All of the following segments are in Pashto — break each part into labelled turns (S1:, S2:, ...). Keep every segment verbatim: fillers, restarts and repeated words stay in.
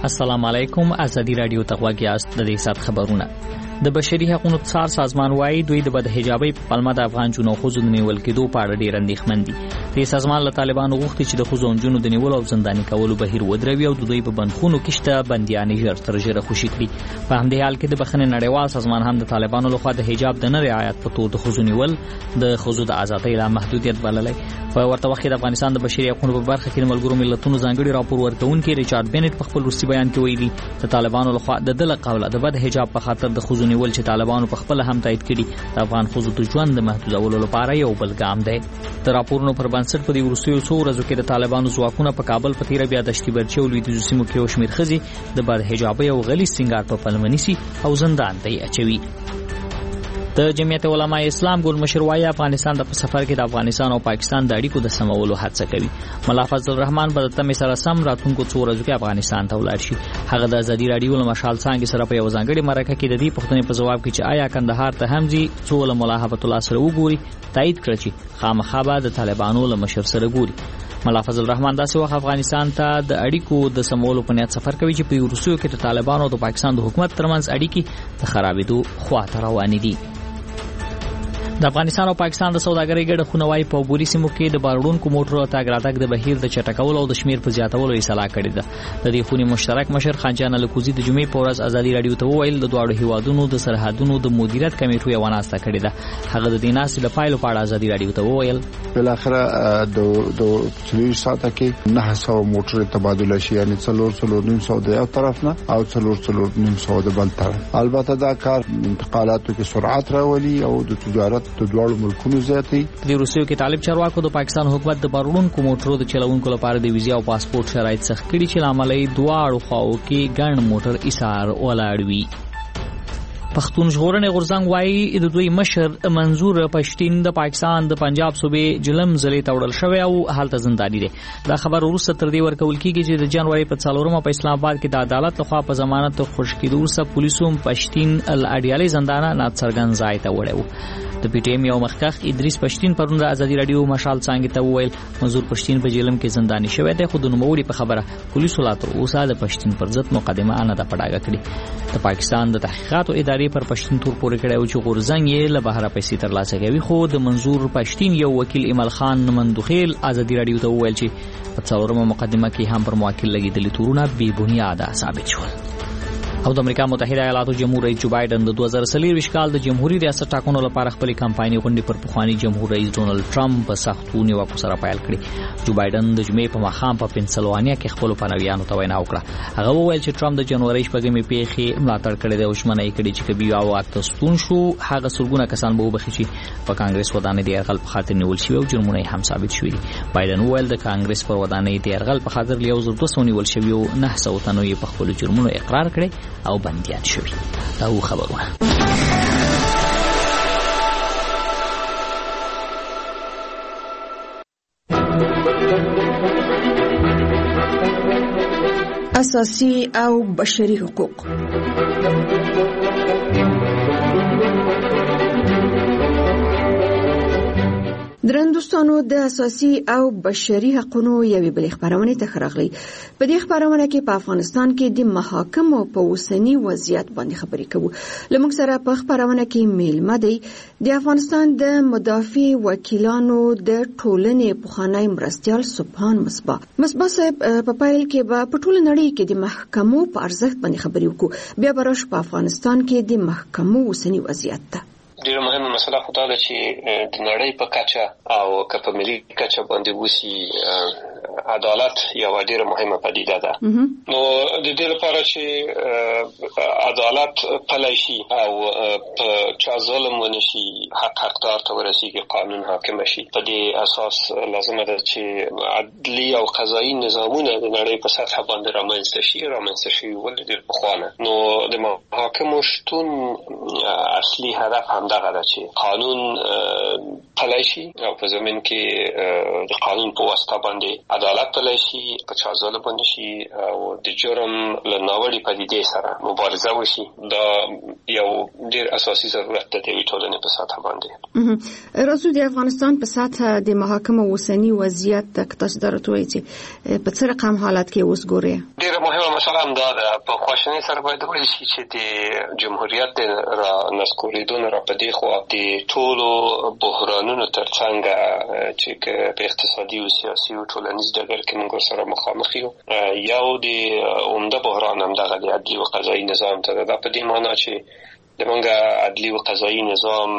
S1: السلام علیکم. ازادي رادیو ته غوږ یاست. د دې سات خبرونه. د بشري حقوقو څار سازمان وايي دوی د بدحجابۍ په پلمه د افغان جنو خو د نیول کېدو په اړه ډېر اندېښمن دي. د سازمان له طالبانو غوښتي چې د خو ځونجونو د نیول او زنداني کولو بهیر ودروي او د دوی په بندخونو کې شته بنديان ژر تر ژره خوشي کړي. په همدې حال کې د بخښنې نړیوال سازمان هم د طالبانو لخوا د حجاب د نه رعایت په تور د خو نیول د خو د آزادۍ لا محدودیت بللی. په ورته وخت د افغانستان د بشري حقوقو په برخه کې د ملګرو ملتونو ځانګړي راپور ورکونکي ریچارډ بینټ په خپل روسي بیان کې ویلي د طالبانو لخوا د دله قوله د بد حجاب په خاطر د خو نیول چې طالبانو په خپل هم تایید کړي د افغان خو د ژوند د محدودولو لپاره یو بل ګام دی. د راپورونو پر بنسټ په دې روسي څو ورځو کې د طالبانو ځواکونه په کابل په تیر بیا د شتي برچو لویدیځ سیمو کې او شمیر خزي د بد حجاب او غلي سنگار په پلمنسي او زندان دی اچوي. د جمعیت علماء اسلام ګل مشر وايي افغانستان د سفر کې د افغانستان او پاکستان د اړیکو د سمولو هڅه کوي. مولا فضل الرحمن په تمه سره سم راتونکو څو ورځو کې افغانستان ته ولاړ شي. هغه د ازادي رادیو له مشال څنګه سره په یو ځانګړي مرکه کې د دې پوښتنې په جواب کې چې آیا کندهار ته همزي څو له مولا حبت الله سره وګوري تایید کړ چې خامخا د طالبانو له مشر سره ګوري. مولا فضل الرحمن داسې وخت افغانستان ته د اړیکو د سمولو په نیت سفر کوي چې په روسیو کې د طالبانو او د پاکستان د حکومت ترمنځ اړیکې د خرابېدو خواته روانې دي. د افغانستان او پاکستان د سوداګرۍ ګډه خونوای په بوري سیمو کې د بارونکو موټرو تاګ راتګ د بهیر د چټکولو او د شمیر په زیاتولو اصلاح کړې ده. د دې خونې مشترک مشر خانجان الکوزي د جمعې په ورځ ازادي رادیو ته وویل د دواړو هیوادونو د سرحدونو د مدیریت کمیټو یو ناسته کړې ده. هغه د دې ناستې د پایلو په اړه ازادي رادیو ته وویل
S2: بل اخره د د څلور ساعته کې نه سو موټر تبادله شي، یعنی څلور څلور نیم سو د یو طرف نه او څلور څلور نیم سو د بل طرف. البته دا کار انتقالاتو کې سرعت راولي او د تجارت د دواړو ملکونو زیاتې.
S1: د روسیو کې طالب چارواکو د پاکستان حکومت د بارونکو موټرو د چلوونکو لپاره د ویزا او پاسپورت شرایط سخت کړي چې لامل یې دواړو خواو کې ګڼ موټر ایثار ولاړ وي. پښتون ژغورنې غورځنګ وايي د دوی مشر منظور پښتين د پاکستان د پنجاب صوبې جلم ضلع ته وړل شوی او حالت زنداني دی. دا خبر وروسته تر دې ورکول کیږي چې د جنوري په څلورمه په اسلام آباد کې د عدالت لخوا په ضمانت خوش کېدو وروسته پولیسو پښتين الاډیالي زندانه ناڅرګند ځای ته وړو. د پی ټی ایم یو مخکخ ادریس پښتين پرون د ازادي رادیو مشال څنګه ته وویل منظور پښتين په جیلم کې زنداني شوی دی، خو د نوموړي په خبره پولیسو لا تر اوسه د پښتين پر ضد مقدمه نه ده پړاګه کړې. د پاکستان د تحقیقاتو ادارې پر پښتين تور پورې کړی او چې غورځنګ یې له بهره پیسې ترلاسه کوي، خو د منظور پښتين یو وکیل ایمل خان مندوخیل ازادي رادیو ته وویل چې په څلورمه مقدمه کې هم پر موکل لګیدلي تورونه بې بنیاده ثابت شول. او د امریکا متحده ایالاتو جمهور رئیس جو بایدن د دوه زره څلور کال د جمهوریت ریاست ټاکنو لپاره خپل کمپایني غونډې پر پخوانی جمهور رئیس ډونالد ټرمپ په سختو نیوکو سره پیل کړې. جو بایدن د جمعې په ماښام په پنسلوانیا کې خپل پنویانو ته وینا وکړه. هغه وویل چې ټرمپ د جنوري شپږمې پیښې ملاتړ کړی دی او ژمنه یې کړې چې کبي او اکتستون شو هغه سلګونه کسان به وبخښي چې په کانګرس ودانۍ د یرغل په خاطر نیول شوی او جرمونه هم ثابت شوي. بایدن وویل د کانګرس پر ودانۍ د یرغل په خاطر یو زر دوه سوه نیول شوی او نه سوه تنو یې په خپل جرمونو اقرار کړي او بنديان شوي. دا و خبرونه.
S3: اساسي او بشري حقوق. درندوستانو د اساسي او بشري حقوقو یوې بلې خبرونه ته خراغلي. په دې خبرونه کې په افغانستان کې د محاکمو په اوسنی وضعیت باندې خبرې کوو. لمونږ سره په خبرونه کې میلمه دی د افغانستان د مدافع وکیلانو د ټولنې پخوانی مرستیال سبحان مصباح. مصباح صاحب په پایل کې به په ټول نړۍ کې د محکمو په ارزښت باندې خبرې وکړو. بیا به راش په افغانستان کې د محکمو اوسنی وضعیت ته.
S4: ډیره مهمه مسله خو دا ده چې د نړۍ په کچه او که په ملي کچه باندې وسی عدالت یو ډیره مهمه پدیده ده. نو د دې لپاره چې عدالت پلی شي او په چا ظلم ونشي، حق حقدار ته ورسیږي، قانون حاکم شي، په دې اساس لازمه ده چې عدلي او قضایي نظامونه د نړۍ په سطح باندې رامنځته شي رامنځته شي ولې ډیر پخوانه. نو د محاکمو شتون اصلي هدف هم دغه ده چې قانون پلی شي او په زمین کې د قانون په واسطه باندې عدالت پلی شي، په چا ظلم ونه شي او د جرم له ناوړې پدیدې سره مبارزه وشي. دا یو ډیر اساسي ضرورت دی د ټولنې په سطح باندې.
S3: راځو د افغانستان په سطح د محاکم اوسنی وضعیت تک تاسو درتوي چې په څه رقم حالت کې اوس ګوري.
S4: ډیره مهمه مسله هم دا ده، په خواشینۍ سره باید ویل شي چې د جمهوریت را نسکوریدون را په دې خو د ټولو بحرانونو ترڅنګ چې په اقتصادي او سیاسي او ټولنیز ډګر کې موږ سره مخامخ یو. یو د عمده بحران هم دغه د عدلي او قضایي نظام ته ده. په دې معنی چې زمونږ عدلي او قضایي نظام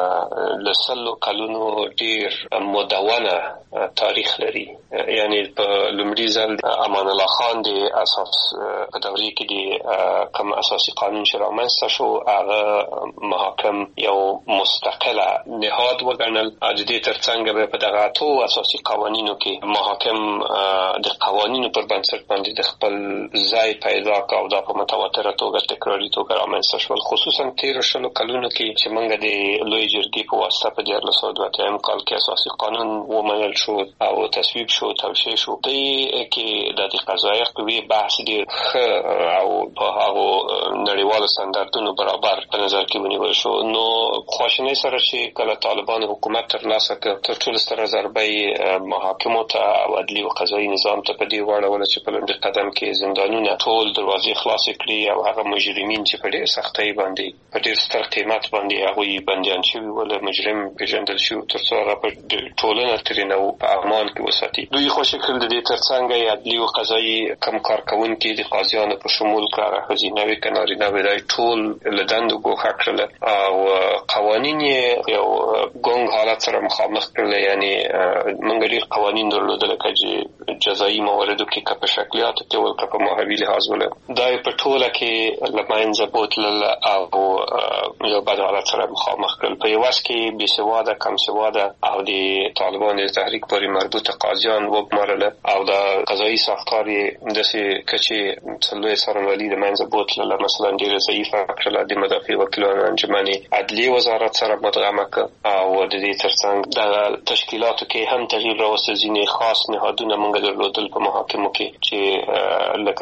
S4: له سلو کلونو ډیر مدونه تاریخ لري. یعنی په لومړي ځل امان الله خان د اساس په دورې کې د کوم اساسي قانون چې رامنځته شو هغه محاکم یو مستقله نهاد وګڼل. د دې ترڅنګ به په دغه اتو اساسي قوانینو کې محاکم د قوانینو پر بنسټ باندې د خپل ځای پیدا کړ او دا په متواتره توګه تکراري توګه رامنځته شول. خصوصا تیر شلو کلونو کې چې موږ د لوی جرګې په واسطه په دیارلس سوه دوه اتیا کال کې اساسي قانون ومنل شو او تصویب شو، توشیح شو. دې کې د قضایي قوې بحث ډیر ښه او په هغه نړیوالو ستاندردونو برابر په نظر کې ونیول شو. نو خواشینۍ سره چې کله طالبان حکومت ترلاسه کړ، تر ټولو ستره ضربه محاکمو ته او عدلي او قضایي نظام ته په دې واړوله چې په لومړي قدم کې زندانونه ټول دروازې خلاصې کړي او هغه مجرمین چې په ډېر سختۍ باندې په ډېر ستر قیمت باندې هغوی بندیان شوي ول، مجرم پیژندل شو تر څو هغه په ټولنه ترېنه او په امان کې وساتي. دوی خوشي کړل د دې ترڅنګ عدلي او قضایي کم کارکوونکي د قاضیانو په شمول کړه، ښځینه وي که نارینه وي، دا ټول له دندو ګوښه کړل او قوانین یې یو ګونګ حالت سره مخامخ کړل. یعنی موږ ډېر قوانین درلودل لکه چې جزایي مواردو کې که په شکلیاتو کې ول که په ماهوي لحاظ ول، دا یې په ټوله کې له منځه بوتلل او یو بد حالت سره مخامخ کړل. په یو وخت کې بې سواده، کم سواده او د طالبانو د تحریک پورې مربوطه قاضیان وګمارل او د قضایي ساختار یې داسې کچې څلوېښت څارنوالي د منځه بوتلله. مثلا ډېره ضعیفه کړله. د مدافع وکیلانو انجمن عدلیې وزارت سره مدغمه کړه او د دې ترڅنګ د تشکیلاتو کې هم تغییر راوسته. ځینې خاص نهادونه موږ درلودل په محاکمو کې چې لکه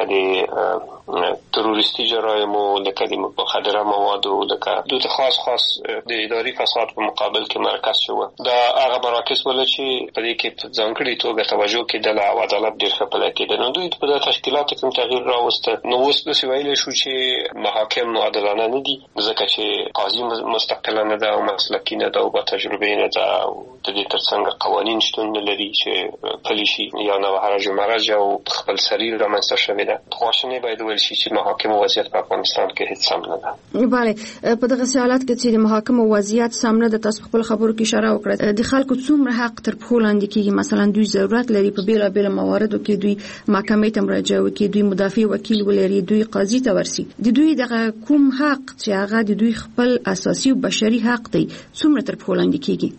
S4: د تروریستي جرایمو، لکه د مخدره موادو، لکه دوی خاص خاص د اداري فساد په مقابل کې مرکز شو. دا هغه مراکز ول چې په دې کې په ځانګړي توګه توجه کېدله او عدالت ډېر ښه پلی کېده. نو دوی په دې تشکیلاتو کې تغییر راوسته. نو اوس داسې ویلی شو چې محاکم عادلانه نه دي، ځکه چې قاضي مستقله نه ده او مسلکي نه ده او با تجربې نه ده او د دې ترڅنګ قوانین شتون نه لري چې پلي شي یا نه حرج و مرج او خپل سریر رامنځته شوې ده. خواشینۍ باید ویل شي چې محاکمو وضعیت په افغانستان کې هیڅ سم نه ده.
S3: بله، په دغه حالت کې چې د محاکمو وضعیت سم نه ده، تاسو خپل خبرو کې اشاره وکړه، د خلکو څومره حق تر پښو لاندې کېږي. مثلا دوی ضرورت لري په بیلابېلو مواردو کې دوی محکمې ته مراجعه وکړي، دوی مدافع وکیل ولري، دوی قاضي ته ورسي. د دوی دغه کوم حق چې هغه د دوی خپل اساسي او بشري حق دی څومره تر پښو لاندې کېږي؟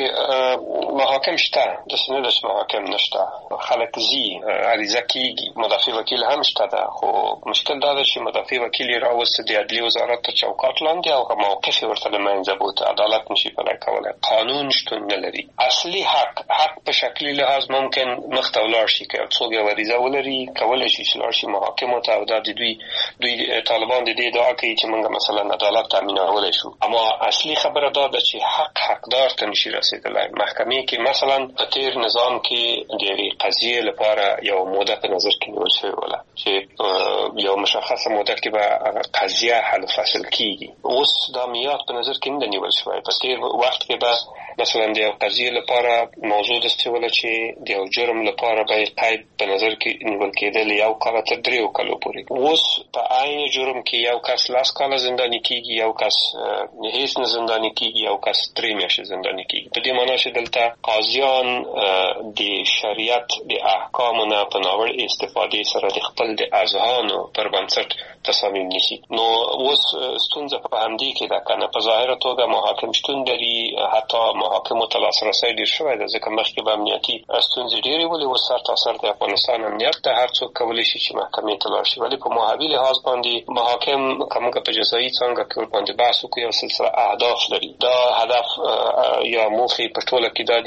S4: محاکم شته، داسې نه ده چې محاکم نشته. خلک ځي، عریضه کېږي، مدافع وکیل هم شته ده. خو مشکل دا ده چې مدافع وکیل یې راوسته د عدلي وزارت تر چوکاټ لاندې او موقف یې ورته له منځه بوته. عدالت نشي پلی کولی، قانون شتون نه لري. اصلي حق حق په شکلي لحاظ ممکن مخ ته ولاړ شي، که څوک یو عریضه ولري کولی شي چې لاړ شي محاکمو ته او دا د دوی دوی طالبان د دې ادعا کوي چې موږ مثلا عدالت تامینولی شو. اما اصلي خبره دا ده چې حق حقدار ته نشي رسېدلی. محکمې کې مثلا په تیر نظام کې د یوې قضیې لپاره یو موده په نظر کې نیول شوې وله چې یو مشخصه موده کې به قضیه حل فصل کېږي. اوس دا میاد په نظر کې نه نیول شوی. په تیر وخت کې به مثلا د یو قضیې لپاره موضوع داسې وله چې د یو جرم لپاره به قید په نظر کې نیول کېدل یو کال تر دریو کالو پورې. اوس په عین جرم کې یو کس لس کاله زنداني کېږي، یو کس هیڅ نه زنداني کېږي، یو کس درې میاشتې زنداني کېږي. په دې معنا چې دلته قاضیان د شریعت د احکامو نه په ناوړه استفادې سره د خپل د اذهانو پر بنسټ تصامیم نیسي. نو اوس ستونزه په همدې کې ده که نه په ظاهره توګه محاکم شتون لري، حتی محاکمو ته لاسرسی ډېر شوی ده، ځکه مخکې به امنیتي ستونزې ډېرې ولې. اوس سرتاسر د افغانستان امنیت ته هر څوک کولی شي چې محکمې ته لاړ شي. ولې په ماهوي لحاظ باندې محاکم که موږ په جزایي څانګه کې ورباندې بحث وکړو یو سلسله اهداف لري. دا هدف یا موخې په ټوله کې دا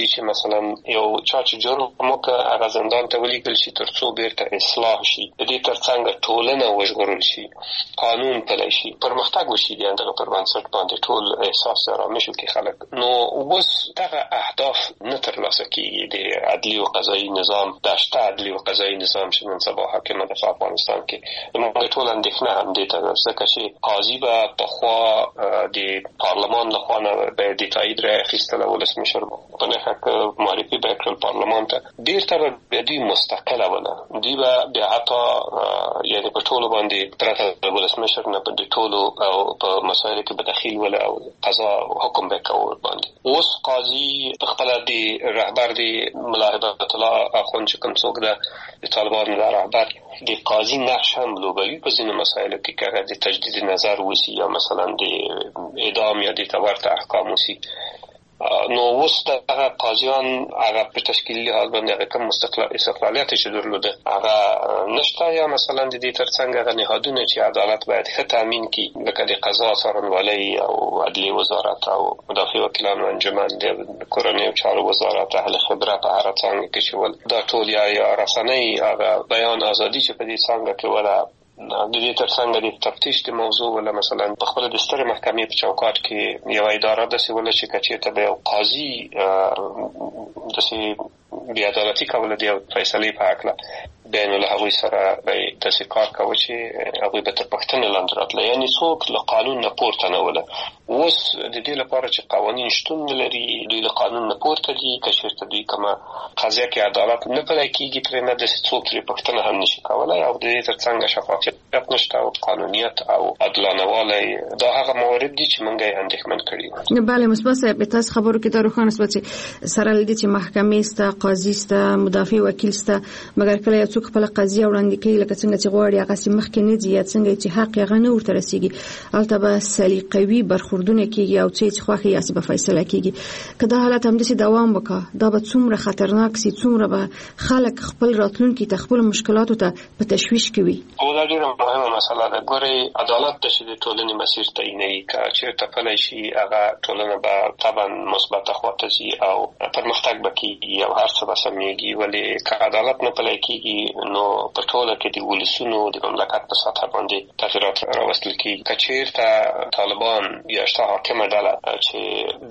S4: دي چې مثلا یو چا چې جرم وکړ هغه زندان ته ولېږل شي ترڅو بیرته اصلاح شي. د دې ترڅنګ ټولنه وژغورل شي، قانون پلی شي، پرمختګ وشي د هغه پر بنسټ باندې ټول احساس آرامش وکړي خلک. نو اوس دغه اهداف نه ترلاسه کیږي د عدلي او قضایي نظام، د شته عدلي او قضایي نظام چې نن سبا حاکم ده په افغانستان کې. موږ ټول اندېښنه هم دې ته ځکه چې قاضي به پخوا د پارلمان لخوا نه به د تایید راخیستله، ولسمشر په نښه معرفي به کړل پارلمان ته، بیرته به دوی مستقله وله، دوی به بیا حتی یعنې په ټولو باندې پرته د ولسمشر نه په ټولو او په مسایلو کې به دخیل وله او قضا حکم به کوه باندې. اوس قاضي خپله د رهبر د ملا هبت الله اخوند چې کوم څوک ده د طالبانو د رهبر د قاضي نقش هم لوبوي په ځینو مسایلو کې که هغه د تجدید نظر وسي یا مثلا د اعدام یا د ورته احکام وسي. نو اوس دغه قاضیان هغه په تشکیلي لحاظ باندې هغه کوم استقلالیت چې درلوده هغه نشته، یا مثلا د دې ترڅنګ هغه نهادونه چې عدالت باید ښه تامین کړي لکه د قضا څارنوالۍ او عدلي وزارت او مدافع وکیلانو انجمن، د کورنیو چارو وزارت، اهل خبره په هره څانګه کې چې ول دا ټول یا رسنۍ هغه بیان ازادي چې په دې څانګه کې ولا د دې ترڅنګ د تفتیش د موضوع ولا مثلا په خپل د ستر محکمې په چوکاټ کې یو اداره د سیول چې کچې ته به قاضي د سي بیا عدالتي کوله دی فیصله په حق له بین له هغوی سره به د کار کوي چې هغوی به تر پښتنه لاندې راتله، یعنی څوک له قانون نه پورته نه وله. اوس د دې لپاره چې قوانین شتون لري دوی له قانون نه پورته دي، که چېرته دوی کومه قضیه کې عدالت نه پلی کېږي ترې نه داسې څوک ترې پوښتنه هم نشي کولی، او د دې ترڅنګ شفافیت نشته او قانونیت او عادلانهوالی دا هغه موارد دي چې موږ یې اندېښمن کړي.
S3: بله مصباح صاحب، تاسو خبرو کې دا روښانه شوه چې سره له دې چې محکمې شته، قاضي شته، مدافع وکیل شته، مګر کله یو څوک خپله قضیه وړاندې کوي لکه څنګه چې غواړي هغسې مخکې نه ځي یا څنګه چې حق یې هغه نه ورته رسېږي، هلته به سلیقوي برخوردونه کېږي او څه یې چې خوښ یې هسې به فیصله کېږي. که دا حالت همداسې دوام وکړه دا به څومره خطرناک سي، څومره به خلک خپل راتلونکي ته خپلو مشکلاتو ته په تشویش کوي.
S4: دا ډېره مهمه مسله ده. ګورئ عدالت د چې د ټولنې مسیر تعینوي، که چېرته پلی شي هغه ټولنه به طبعا مثبته خواته ځي او پرمختګ به کېږي او هر څه به سمېږي. ولې که عدالت نه پلی کېږي نو په ټوله کې د ولسونو د مملکت په سطح باندې تغیرات راوستل کېږي. که چېرته طالبان یا شته حاکمه ډله چې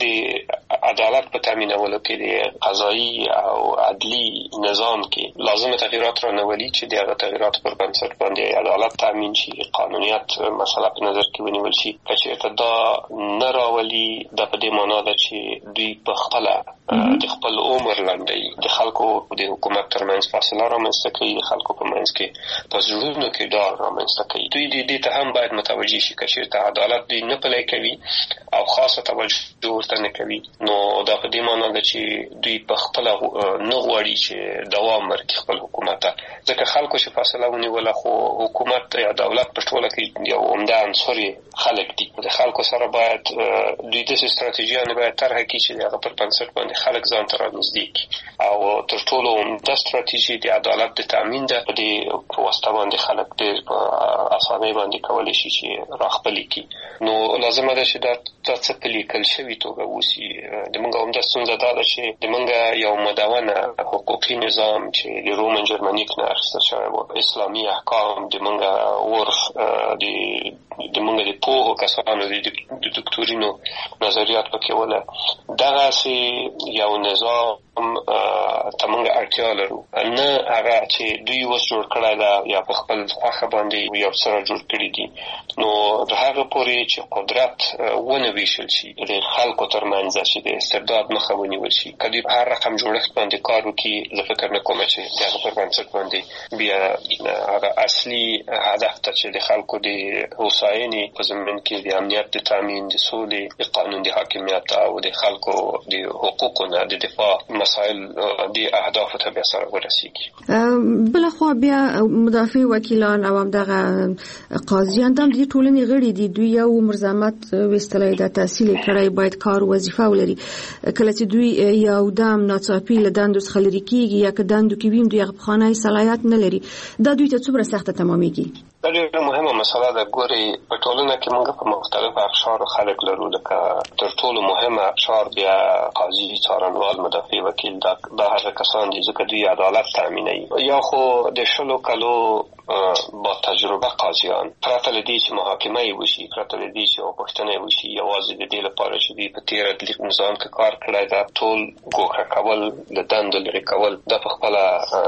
S4: د عدالت په تامینولو کې د قضایي او عدلي نظام کې لازمه تغیرات رانولي چې د هغه تغیرات پر بنسټ باندې عدالت تامین شي، قانونیت مسله په نظر کې ونیول شي، که چېرته دا نه راولي دا په دې معنا ده چې دوی په خپله د خپل عمر لنډوي، د خلکو د حکومت ترمنځ فاصله رامنځته کوي، د خلکو په منځ کې په زړونو کې ډار رامنځته کوي. دوی دې ته هم باید متوجه شي که چېرته عدالت دوی نه پلی کوي او خاصه توجه ورته نه کوي نو دا په دې معنا ده چې دوی په خپله نه غواړي چې دوام ورکړي خپل حکومت ته، ځکه خلکو چې فاصله ونیوله خو حکومت یا دولت په ټوله کې یو عمده عنصر خلک دي. د خلکو سره باید دوی داسې ستراتیژیانې باید طرحه کړي چې د هغه پر بنسټ باندې خلک ځان ته رانږدې کړي، او تر ټولو عمده ستراتیژي د عدالت د تامین ده. په دې په واسطه باندې خلک ډېر په اسانۍ باندې کولی شي چې راخپلې کړي. نو لازمه ده چې دا څه په لیکل شوي توګه وسي. د موږ عمده ستونزه دا ده چې د موږ یو مدونه حقوقي نظام چې د رومن جرمنیک نه اخیستل شوی و، اسلامي احکام، د موږ عرف، د د موږ د پوهو کسانو د دکتورینو نظریات پکې وله، دغسې یو نظام ته موږ اړتیا لرو، نه هغه چې دوی اوس جوړ کړی ده یا په خپل خوښه باندې یو سره جوړ کړي دي. نو د هغه پورې چې قدرت ونه ویشل شي د خلکو ترمنځ چې د استبداد مخه ونیول شي، که دوی په هر رقم جوړښت باندې کار وکړي زه فکر نه کوم چې د هغه پر بنسټ باندې بیا هغه اصلي هدف ته چې د خلکو د هوساینې په ضمن کې د امنیت د تامین، د سولې، د قانون د حاکمیت او د خلکو د حقوقو نه د دفاع مسائل د اهدافو ته بیا سره ورسیږي.
S3: بلخوا بیا مدافع وکیلان او همدغه قاضیان هم د ټولنې غړي دي، دوی یو عمر زحمت ویستلی ده، تحصیل کړی، باید کار وظیفه ولري. کله چې دوی یو دم ناڅاپي له دندو څخه لرې کېږي یا که دندو کې وي دوی هغه پخوانی صلاحیت نه لري، دا دوی ته څومره سخته تمامیږي؟
S4: دا ډېره مهمه مسله ده. ګورئ په ټولنه کې موږ په مختلفو اقشارو خلک لرو، لکه تر ټولو مهمه اقشار بیا قاضي، څارنوال، مدافع وکیل، دا دا هغه کسان دي ځکه دوی عدالت تامینوي. یا خو د شلو کلو با تجربه قاضیان پرته له دې چې محاکمه یې وشي، پرته له دې چې پوښتنه یې وشي، یوازې د دې لپاره چې دوی په تېر عدلي نظام کې کار کړی دا ټول ګوښه کول، د دندو لرې کول، دا په خپله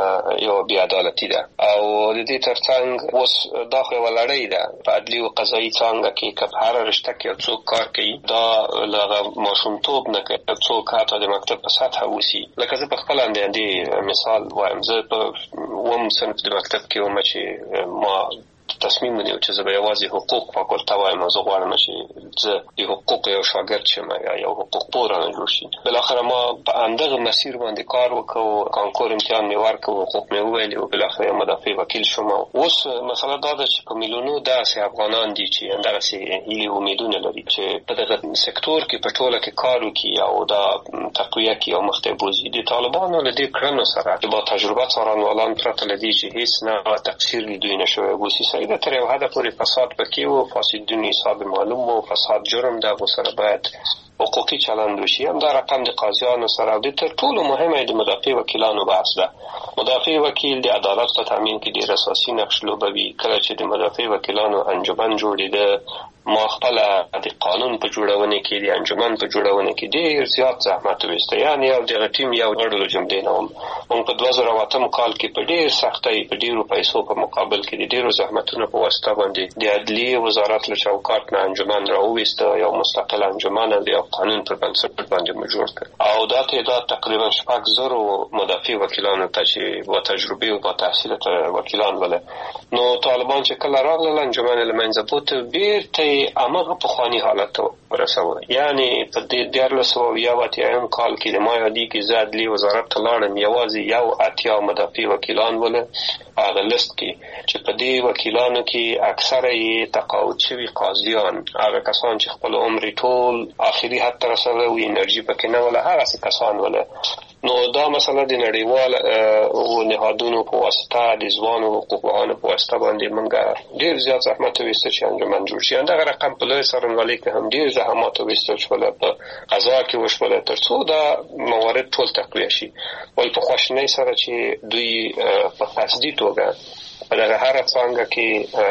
S4: یو بې عدالتي ده. او د دې ترڅنګ اوس دا خو یوه لړۍ ده په عدلي او قضایي څانګه کې که په هره رشته کې یو څوک کار کوي دا له هغه ماشومتوب نه که څوک حتی د مکتب په سطحه اوسي. لکه زه په خپله اندېندې مثال وایم، زه په اووم صنف د مکتب کې وم چې ما تصمیم ونیو چې زه به یوازې حقوق فاکولته وایم او زه غواړم چې زه د حقوقو یو شاګرد شم یا یو حقوق پوه رانه جوړ شي. بالاخره ما په همدغه مسیر باندې کار وکړ، کانکور امتحان مې ورکړ، حقوق مې وویلې او بالاخره مدافع وکیل شوم. اوس مسله دا ده چې په میلیونو داسې افغانان دي چې همدغسې هیلې او امیدونه لري چې په دغه سکتور کې په ټوله کې کار وکړي او دا تقویه کړي او مخته بوځي. د طالبانو له دې کړنو سره با تجربه څارنوالان پرته له دې چې هیڅ نه تقصیر له دوی نه شوی وسي سیده تر یو حده پورې فساد پکې و، فاسدون حساب معلوم و، فساد جرم ده، ورسره باید حقوقي چلند وشي. هم دا رقم د قاضیانو سره او د تر ټولو مهمه د مدافع وکیلانو بحث ده. مدافع وکیل د عدالت په تامین کې ډېر اساسي نقش لوبوي. کله چې د مدافع وکیلانو انجمن جوړېده، ما خپل د قانون په جوړونه کې د انجمن په جوړونه کې ډېر زیات زحمت وایسته. یعنی یو دغه ټیم یو غړو جملې نه وم. موږ په دوه زره اتم کال کې په ډېر سختۍ په ډېرو پیسو په مقابل کې د ډېرو زحمتونو په واسطه باندې د عدلیې وزارت له چوکاټ نه انجمن راوویسته، یو مستقل انجمن د یو قانون پر بنسټ باندې مو جوړ کړ او دا تعداد تقریبا شپږ زره مدافع وکیلانو ته چې با تجربه او با تحصیل وکیلان ول. نو طالبان چې کله راغلل انجمن له منځه بوت بیرته امغه په خواني حالت ورسوه. یعنی په دې دیارلس او یا واتیم کال کې د ما یادی کې زادلی وزارت تلاړم یوازې یو اتیا مدافع وکیلان ول هغه لیست کې چې په دې وکیلانو کې اکثره یې تقاعد شوي قاضیان، هغه کسان چې خپل عمر ټول آخري حد ته رسوي او انرژي پکې نه ولا هغه کسان ول. نو دا مسله د نړیوال او نهادونو په واسطه د ځوانو حقوقپوهانو په واسطه باندې موږ ډېر زیات زحمت وایسته چې انجمن جوړ شي. دغه رقم په لوی څارنوالۍ کې هم ډېر زحمت وایستل شول، په قضا کې وشول تر څو دا موارد ټول تقویه شي. ول په خواشینۍ سره چې دوی په قصدي توګه په دغه هره څانګه کې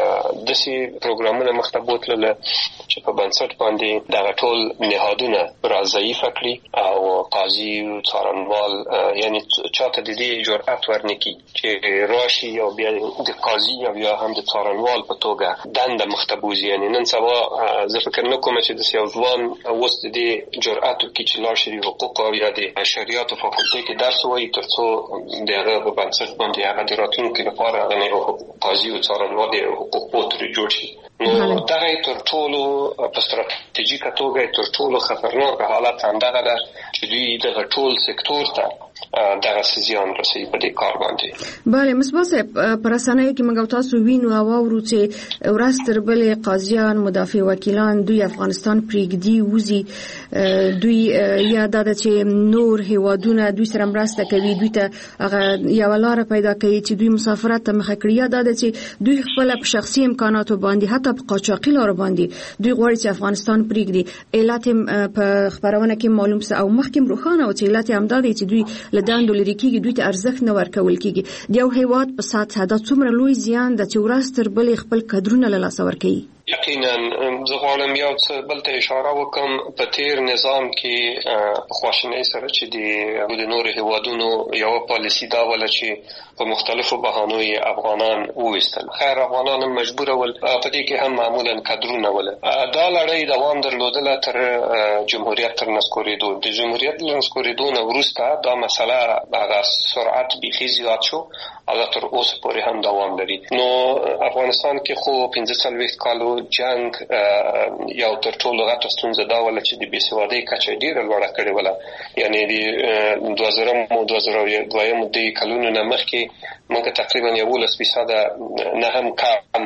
S4: داسې پروګرامونه مخته بوتلل چې په بنسټ باندې دغه ټول نهادونه را ضعیفه کړي او قاضي څارنوال یعنی چاته د دې جرأت ورنکړي چې راشي او بیا د قاضي یا بیا هم د څارنوال په توګه دنده مخته بوځي. یعنی نن سبا زه فکر نه کوم چې د یو ځوان اوس د دې جرأت وکړي چې لاړ شي د حقوق او یا د شریعت فاکولټې کې درس ووایي تر څو دغه په بنسټ باندې هغه د راتلونکي لپاره هغه قاضي او څارنوال د حقوق پوتري جوړ شي. نو دا تر ټولو په ستراتیژیکه توګه تر ټولو خطرناک حالت همدغه ده چې دوی دغه ټول سکتور ته دغه سزیان رسوي په دې کار باندې.
S3: بله مصباح صاحب، په رسنیو کې موږ تاسو وینو او اورو چې ورځ تر بلې قاضیان، مدافع وکیلان دوی افغانستان پریږدي وزي، دوی یا دا چې نور هیوادونه دوی سره مرسته کوي، دوی ته هغه یو لار پیدا کوي چې دوی مسافرت ته مخه کړي، یا دا چې دوی خپل په شخصي امکاناتو باندې حتی په قاچاقي لار باندې دوی غواړي چې افغانستان پریږدي. علت په خبرونه کې معلوم څه او مخکې روښانه او چې علت هم دا دی چې دوی لداندو لري کېږي، دوی ته ارزښت نه ورکول کېږي. د یو هیواد په سطح دا څومره لوی زیان د چې ورځ تر بلې خپل کدرونه له لاسه ورکوي.
S4: یقینا زه غواړم یو څه بل ته اشاره وکم. په تیر نظام کې په خواشینۍ سره چې د نورو هیوادونو یو پالیسی دا ولا چې په مختلفو بهانو یې افغانان وویستل. خیر افغانان مجبور ول په دې کې هم معمولا کدرونه ول. دا لړۍ دوام درلودله تر جمهوریت تر نسکورېدو. د جمهوریت تر نسکورېدو نه وروسته دا مسله هغه سرعت بیخي زیات شو او تر اوسه پورې هم دوام لري. نو افغانستان کې خو پنځه څلوېښت کالو جنگ یو تر ټولو غټه ستونزه دا ولا چې د بېسوادۍ کچه ډېره لوړه کړې وله. یعنی د دوه زره او دوه زره دویم د کلونو نه مخکې موږ تقریبا یولس فیصده نه هم کم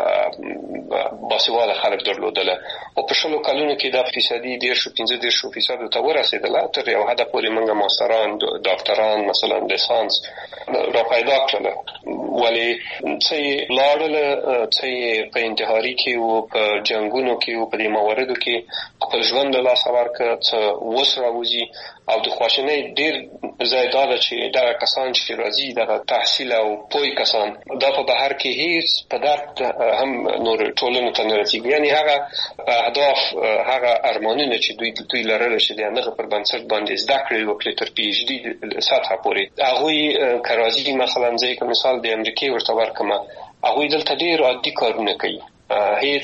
S4: باسواده خلک درلودله او په شلو کلونو کې دا فیصدي دېرش او پنځه دېرش فیصد ته ورسېدله. تر یو حده پورې موږ ماستران، ډاکټران مثلا لیسانس را پیدا کړل. ولې چې لاړل چې په انتحاري کې او په جنگونو کې او په دې مواردو کې خپل ژوند له لاسه ورکړ چې وس راوځي او د خواشینۍ ډیر زیاده چې دا کسان چې راځي د تحصیل او پوی کسان دا په بهر کې هیڅ په درد هم نور ټولنو ته نه رسیږي، یعنی هغه اهداف هغه ارمانونه چې دوی دوی لرل چې د هغه پر بنسټ باندې زده کړې وکړي تر پی ایچ ډي سطح پورې هغه کراځي. مثلا ځکه مثال د امریکای ورته ورکمه هغه دلته ډیر عادي کارونه کوي، هیڅ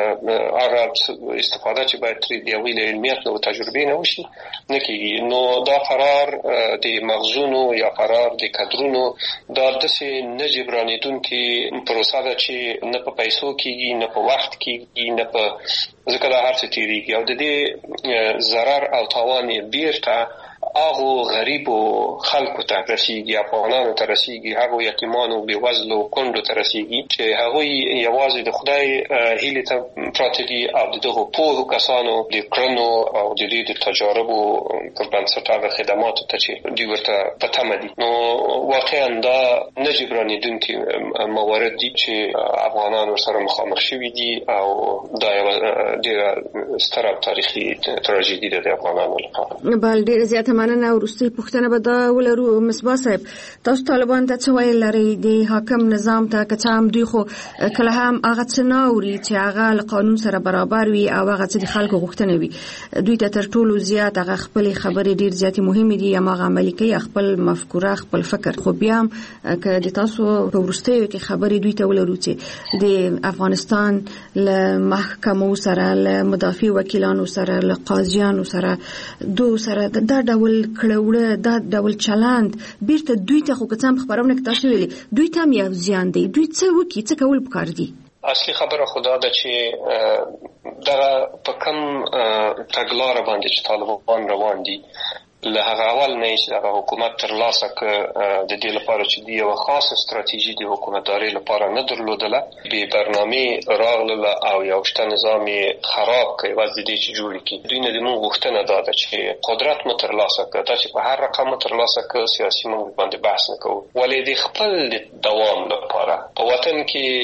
S4: هغه استفاده چې باید تر دې ویل علمیت او تجربې نه وشي نه کیږي. نو دا فرار د مغزونو یا فرار د کادرونو دا د څه نه جبرانیدونکو پروسه ده چې نه په پیسو کېږي نه په وخت کېږي نه په ځکه دا هر څه تیریږي او د دې ضرر او تاوان بیرته هغه غریبو خلکو ته رسیږي، افغانانو ته رسیږي، هغه یتیمانو بېوزلو کونډو ته رسیږي چې هغه یوازې د خدای هیله ته پراته دي او دغه پوهو کسانو د کړنو او د دې د تجاربو په بنسټ هغه خدماتو ته چې دوی ورته په تمه دي. نو واقعا دا نه جبرانیدونکي موارد دي چې افغانان سره مخامخ شوي دي او دا یو ډېره ستره تاریخي تراژیدي ده د افغانانو لپاره.
S3: بل ډېر زیات مننه. وروستۍ پوښتنه به دا ولرو مصباح صاحب، تاسو طالبان ته څه ویل لرئ د حاکم نظام ته که څه هم دوی خو کله هم هغه څه نه اوري چې هغه له قانون سره برابر وي او هغه څه د خلکو غوښتنه وي، دوی ته تر ټولو زیات هغه خپل خبرې ډیر زیاتې مهمې دي یا هغه عملي کوي خپل مفکوره خپل فکر. خو بیا هم که د تاسو په وروستیو کې خبرې دوی ته ولرو چې د افغانستان له محکمو سره له مدافع وکیلانو سره له قاضیانو سره دو سره دا ډول کړهوړه دا ډول چلند بیرته دوی ته خو کڅم خبرونه کې تاسو ویلي دوی ته یو زیان دی، دوی څه وکړي څه کول پکار دي؟
S4: اصلي خبره خدا ده چې دا په کوم تګلارې باندې چې طالبان روان دي له هغه اول نه چې د حکومت تر لاسه ک د دې لپاره چې دی یو خاصه ستراتیژي د حکومتداري لپاره نه درلودله، به برنامه راغله او یو شته نظام خراب کوي وځي دي چې جوړ کی. دوی نه د موږ غوښتنه ده چې قدرت مو تر لاسه ک دا چې په هر رقم تر لاسه ک سیاسي موږ باندې بحث نه کوو، ولې د خپل دوام لپاره په وطن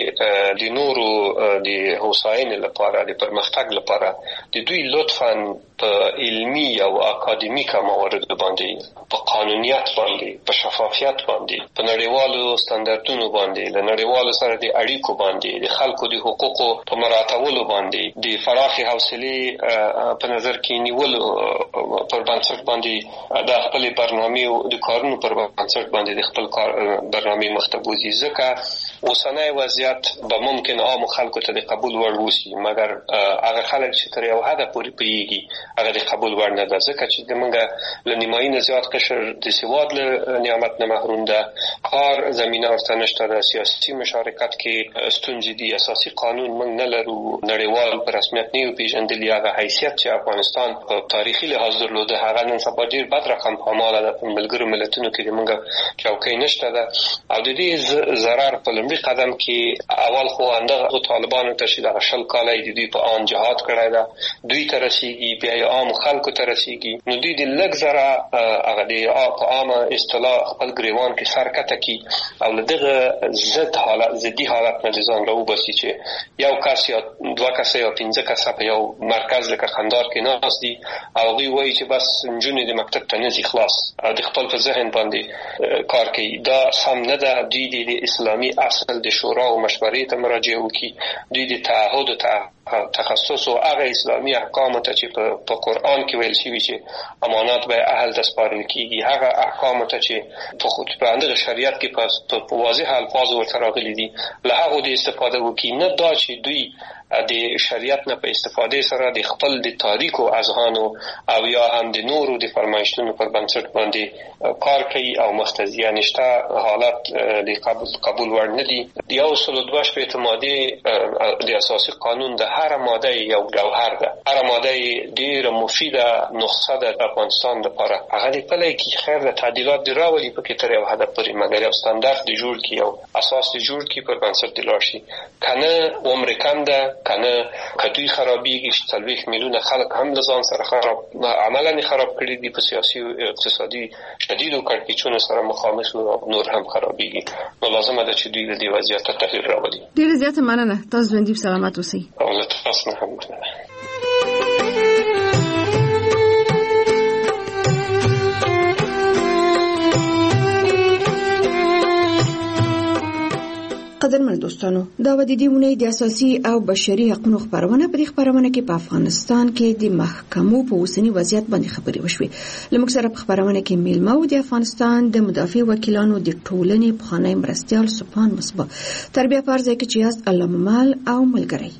S4: کې د نورو د هوساینې لپاره د پرمختګ لپاره د دوی لطفاً په علمي او اکاډمیکه موارد باندې په قانونیت باندې په شفافیت باندې په نړیوالو ستاندردونو باندې له نړیوالو سره د اړیکو باندې د خلکو د حقوقو په مراعاتولو باندې د فراخي حوصله په نظر کې نیولو پر بنسټ باندې د خپل برنامه او د کارونو پر بنسټ باندې د خپل کار برنامه مختبوزي. ځکه اوسنۍ وضعیت به ممکن عام خلکو ته د قبول وړ وسی، مګر هغه خلک چې تر یو حد پورې پیږي هغه د قبول وړ نه ده، ځکه چې دمنګه له نیمایي نه زیات قشر د سواد له نعمت نه محروم ده، کار زمينه ورته نشته ده، سیاسي مشارکت کې ستونزې دي، اساسي قانون موږ نه لرو، نړیوال په رسمیت نه پیژندل هغه حیثیت چې افغانستان په تاریخي لحاظ درلوده هغه نن سبا ډیر بد رقم په مال ده، په ملګرو ملتونو کې موږ چوکۍ نشته ده او د دې ضرر په لومړي قدم کې اول خو اندغه طالبانو ته چې د شل کال د دوی په ان جهاد کړای ده دوی ته رسیږي، بیا عام خلکو ته رسیږي، نو دوی د لږ زره هغه د عامه اصطلاح خپل ګریوان کې سرکته کی او دغه زد حالت زدي حالت نه ځان راوباسي چې یو کس یا دوه کس یا پنځه کس په یو مرکز لکه خندار کې ناس دي او دوی وایي چې بس جنونې د مکتب ته نه خلاص د خپل په ذهن باندې کار کوي. دا سم نه ده. دوی د اسلامي اصل د شورا او مشورې ته مراجعه وکړي، دوی د تعهد او تخصص او هغه اسلامي احکام ته چې په قرآن کې ویل شوی چې امانات به اهل ته سپارل کیږي، هغه احکام ته چې په خود په اندازه شریعت کې په واضح الفاظ ورته راغلي دي له هغه د استفاده وکړي، نه دا چې دوی د شریعت نه په استفاده سره د خپل د تاریخ او اذهانو او یا هم د نورو د فرمایشتونو پر بنسټ باندې کار کوي او مختزیه نشته حالت د قبول قبول ور نه دي. یو سل دوه شپږ ماده د اساسي قانون د هر ماده یو جوهر ده، هر ماده ډیره مفیده نسخه ده د افغانستان لپاره. هغه په لای کې خیر د تعدیلات دی راولي په کې تر یو حد پورې، مګر یو ستاندارد دی جوړ کی، یو اساس دی جوړ کی، پر بنسټ دی لاړ شي. کنه عمر کم ده، کنه کدوی خرابېږي چې څلوېښت میلیونه خلک هم له ځان سره خراب عملاً خراب کړي دي، په سیاسي او اقتصادي شدیدو کړکېچونو سره مخامخ او نور هم خرابېږي. نو لازمه ده چې دوی د دې وضعیت تغییر راولي.
S3: ډېره زیاته مننه. تاسو ژوندي سلامت اوسئ.
S4: او له تاسو نه هم مننه.
S3: قدرمن دوستانو، دا و د دې ونې د اساسي او بشري حقوقو خبرونه په دې خبرونه کې په افغانستان کې د محکمو په اوسنی وضعیت باندې خبرې وشوې. لمک سره په خبرونه کې میلمه و د افغانستان د مدافع وکیلانو د ټولنې پخوانی مرستیال سپان مصباح. تربیه پرځای کې چې یاست علامه مال او ملګری.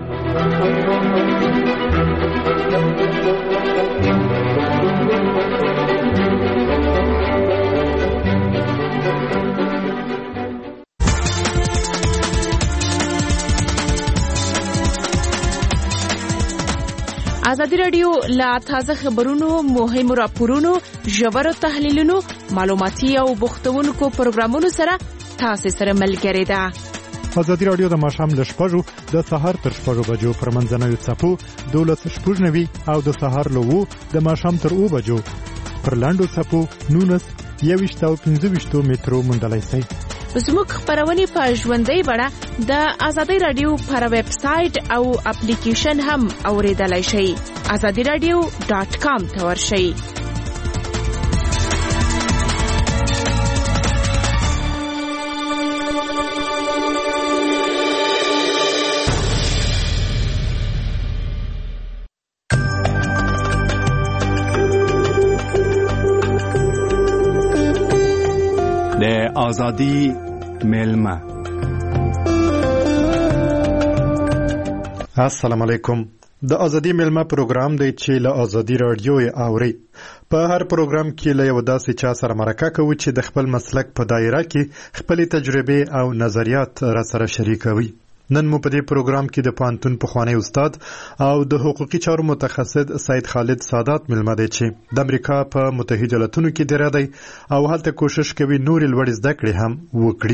S5: ازادي رادیو لا تازه خبرونو، مهمو راپورونو، ژورو تحلیلونو، معلوماتي او بوختونکو پروګرامونو سره تاسو سره ملګری ده.
S6: ازادي رادیو د ماښام له شپږو د سهار تر شپږو بجو پر منځنوي څپو دولس شپږ نوي او د سهار له وو د ماښام تر اوه بجو پر لاندو څپو نونس یويشت او پنځه ویشت مترو موندلای شئ.
S5: زموږ خبرونه په ژوندۍ بڼه د ازادي رادیو پر ویب سټ او اپلیکیشن هم اوریدلای شئ. ازادي رادیو ډاټ کام ته ورشئ.
S7: د ازادي میلمه.
S6: السلام علیکم. د ازادي میلمه پروګرام دی چې له ازادي رادیو اوري. په هر پروګرام کې له یو داسې چا سره مرکه کوي چې د خپل مسلک په دایره کې خپل تجربه او نظریات را سره شریکوي. نن مو په دې پروګرام کې د پانتون پخوانی استاد او د حقوقي چارو متخصص سید خالد سادات ملمه دی چې د امریکا په متحده ایالاتونو کې دی راځي او هلته کوشش کوي نور لوړ زده کړې هم وکړي.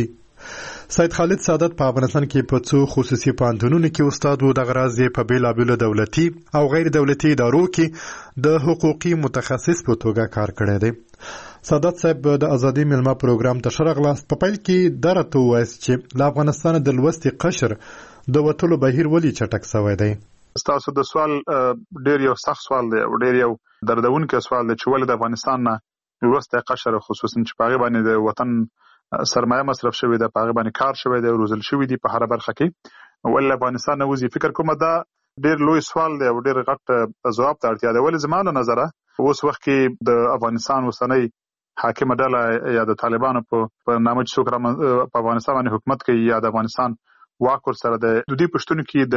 S6: سید خالد سادات په افغانستان کې په څو خصوصي پانتونونو کې استاد وو. د غرازي په بیلابیلو دولتي او غیر دولتي ادارو کې د حقوقي متخصص په توګه کار کړی دی. سادات صاحب د ازادي میلمه پروګرام ته شرغلاست. په پیل کې درته وایي چې د افغانستان د لوستي قشر د وټلو بهیر ولې چټک شوی دی.
S8: تاسو د سوال ډیر یو سخت سوال دی او ډیر یو دردونکو سوال دی چې ولې د افغانستان نه لوستي قشر خصوصا چې په باندې د وطن سرمایه مصرف شوی دی، په باندې کار شوی دی، روزل شوی دی په هر برخه کې، ولې افغانستان نه وځي. فکر کوم دا ډیر لوی سوال دی او ډیر غټ ځواب ته اړتیا ده. ولې زمانه نظره اوس وخت کې د افغانستان وسنۍ حاکم ډله یا د طالبانو په نامه چې څوک په افغانستان باندې حکومت کوي یا د افغانستان واک ور سره د دوی پښتون کې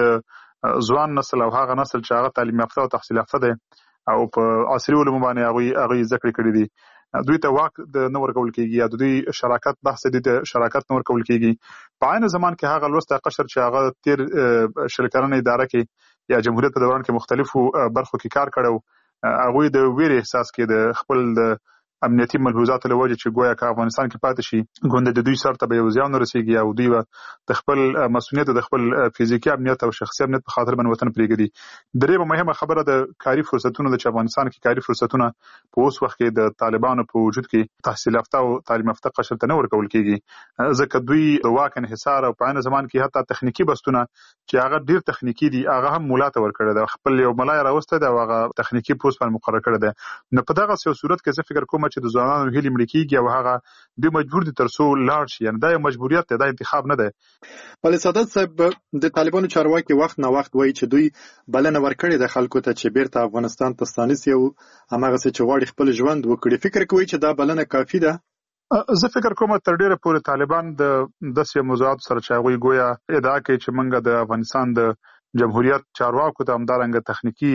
S8: د ځوان نسل او هغه نسل چې هغه تعلیم یافته او تحصیل یافته دي او په عصري علومو باندې هغه هغه ذکر کړی دي، دوی ته واک د نور کول کېږي یا د دوی شراکت بحث دي د شراکت نور کول کېږي. په عین زمان کې هغه لوسته قشر چې هغه تیر شلکرنې اداره کې یا جمهوریت په دوران کې مختلفو برخو کې کار کړو، هغه د ویری احساس کې د خپل د امنیتي ملحوظات له وجه چې گویا که افغانستان کې پاتې شي ګوند د دوی سره ته به یو ځان ورسیږي او دوی د خپل مسؤلیت د خپل فزیکی امنیت او شخصي امنیت په خاطر باندې وطن پرېږدي. درېمه مهمه خبره د کاري فرصتونو د افغانستان کې کاري فرصتونه په اوس وخت کې د طالبانو په وجود کې تحصیل یافته او تعلیم یافته قشر ته نه ورکول کېږي، ځکه دوی د واک انحصار او په عین زمان کې حتی تخنیکی بستونه چې هغه ډیر تخنیکی دي هغه هم مولا ته ورکړي ده، خپل یو ملای راوسته ده او هغه تخنیکی پوسټ باندې مقرر کړی ده. نو په دغه صورت کې زه فکر کوم چې د ځوانانو هلي مړ کېږي او هغه د مجبور دي ترڅو لاړ شي، یعنی دا یو مجبوریت دی، دا انتخاب نه دی.
S6: بلې سادات صاحب د طالبانو چارواکي وخت نه وخت وایي چې دوی بلنه ورکړې د خلکو ته چې بیرته افغانستان ته ستانسي او هماغه څه چې غواړي خپل ژوند وکړي. فکر کوي چې دا بلنه کافي ده؟
S8: زه فکر کوم تر ډیره پورې طالبان د داسې موضوعات سره چې هغوی ګویا ادعا کوي چې موږ د افغانستان د جمهوریت چارواکو ته همدارنګه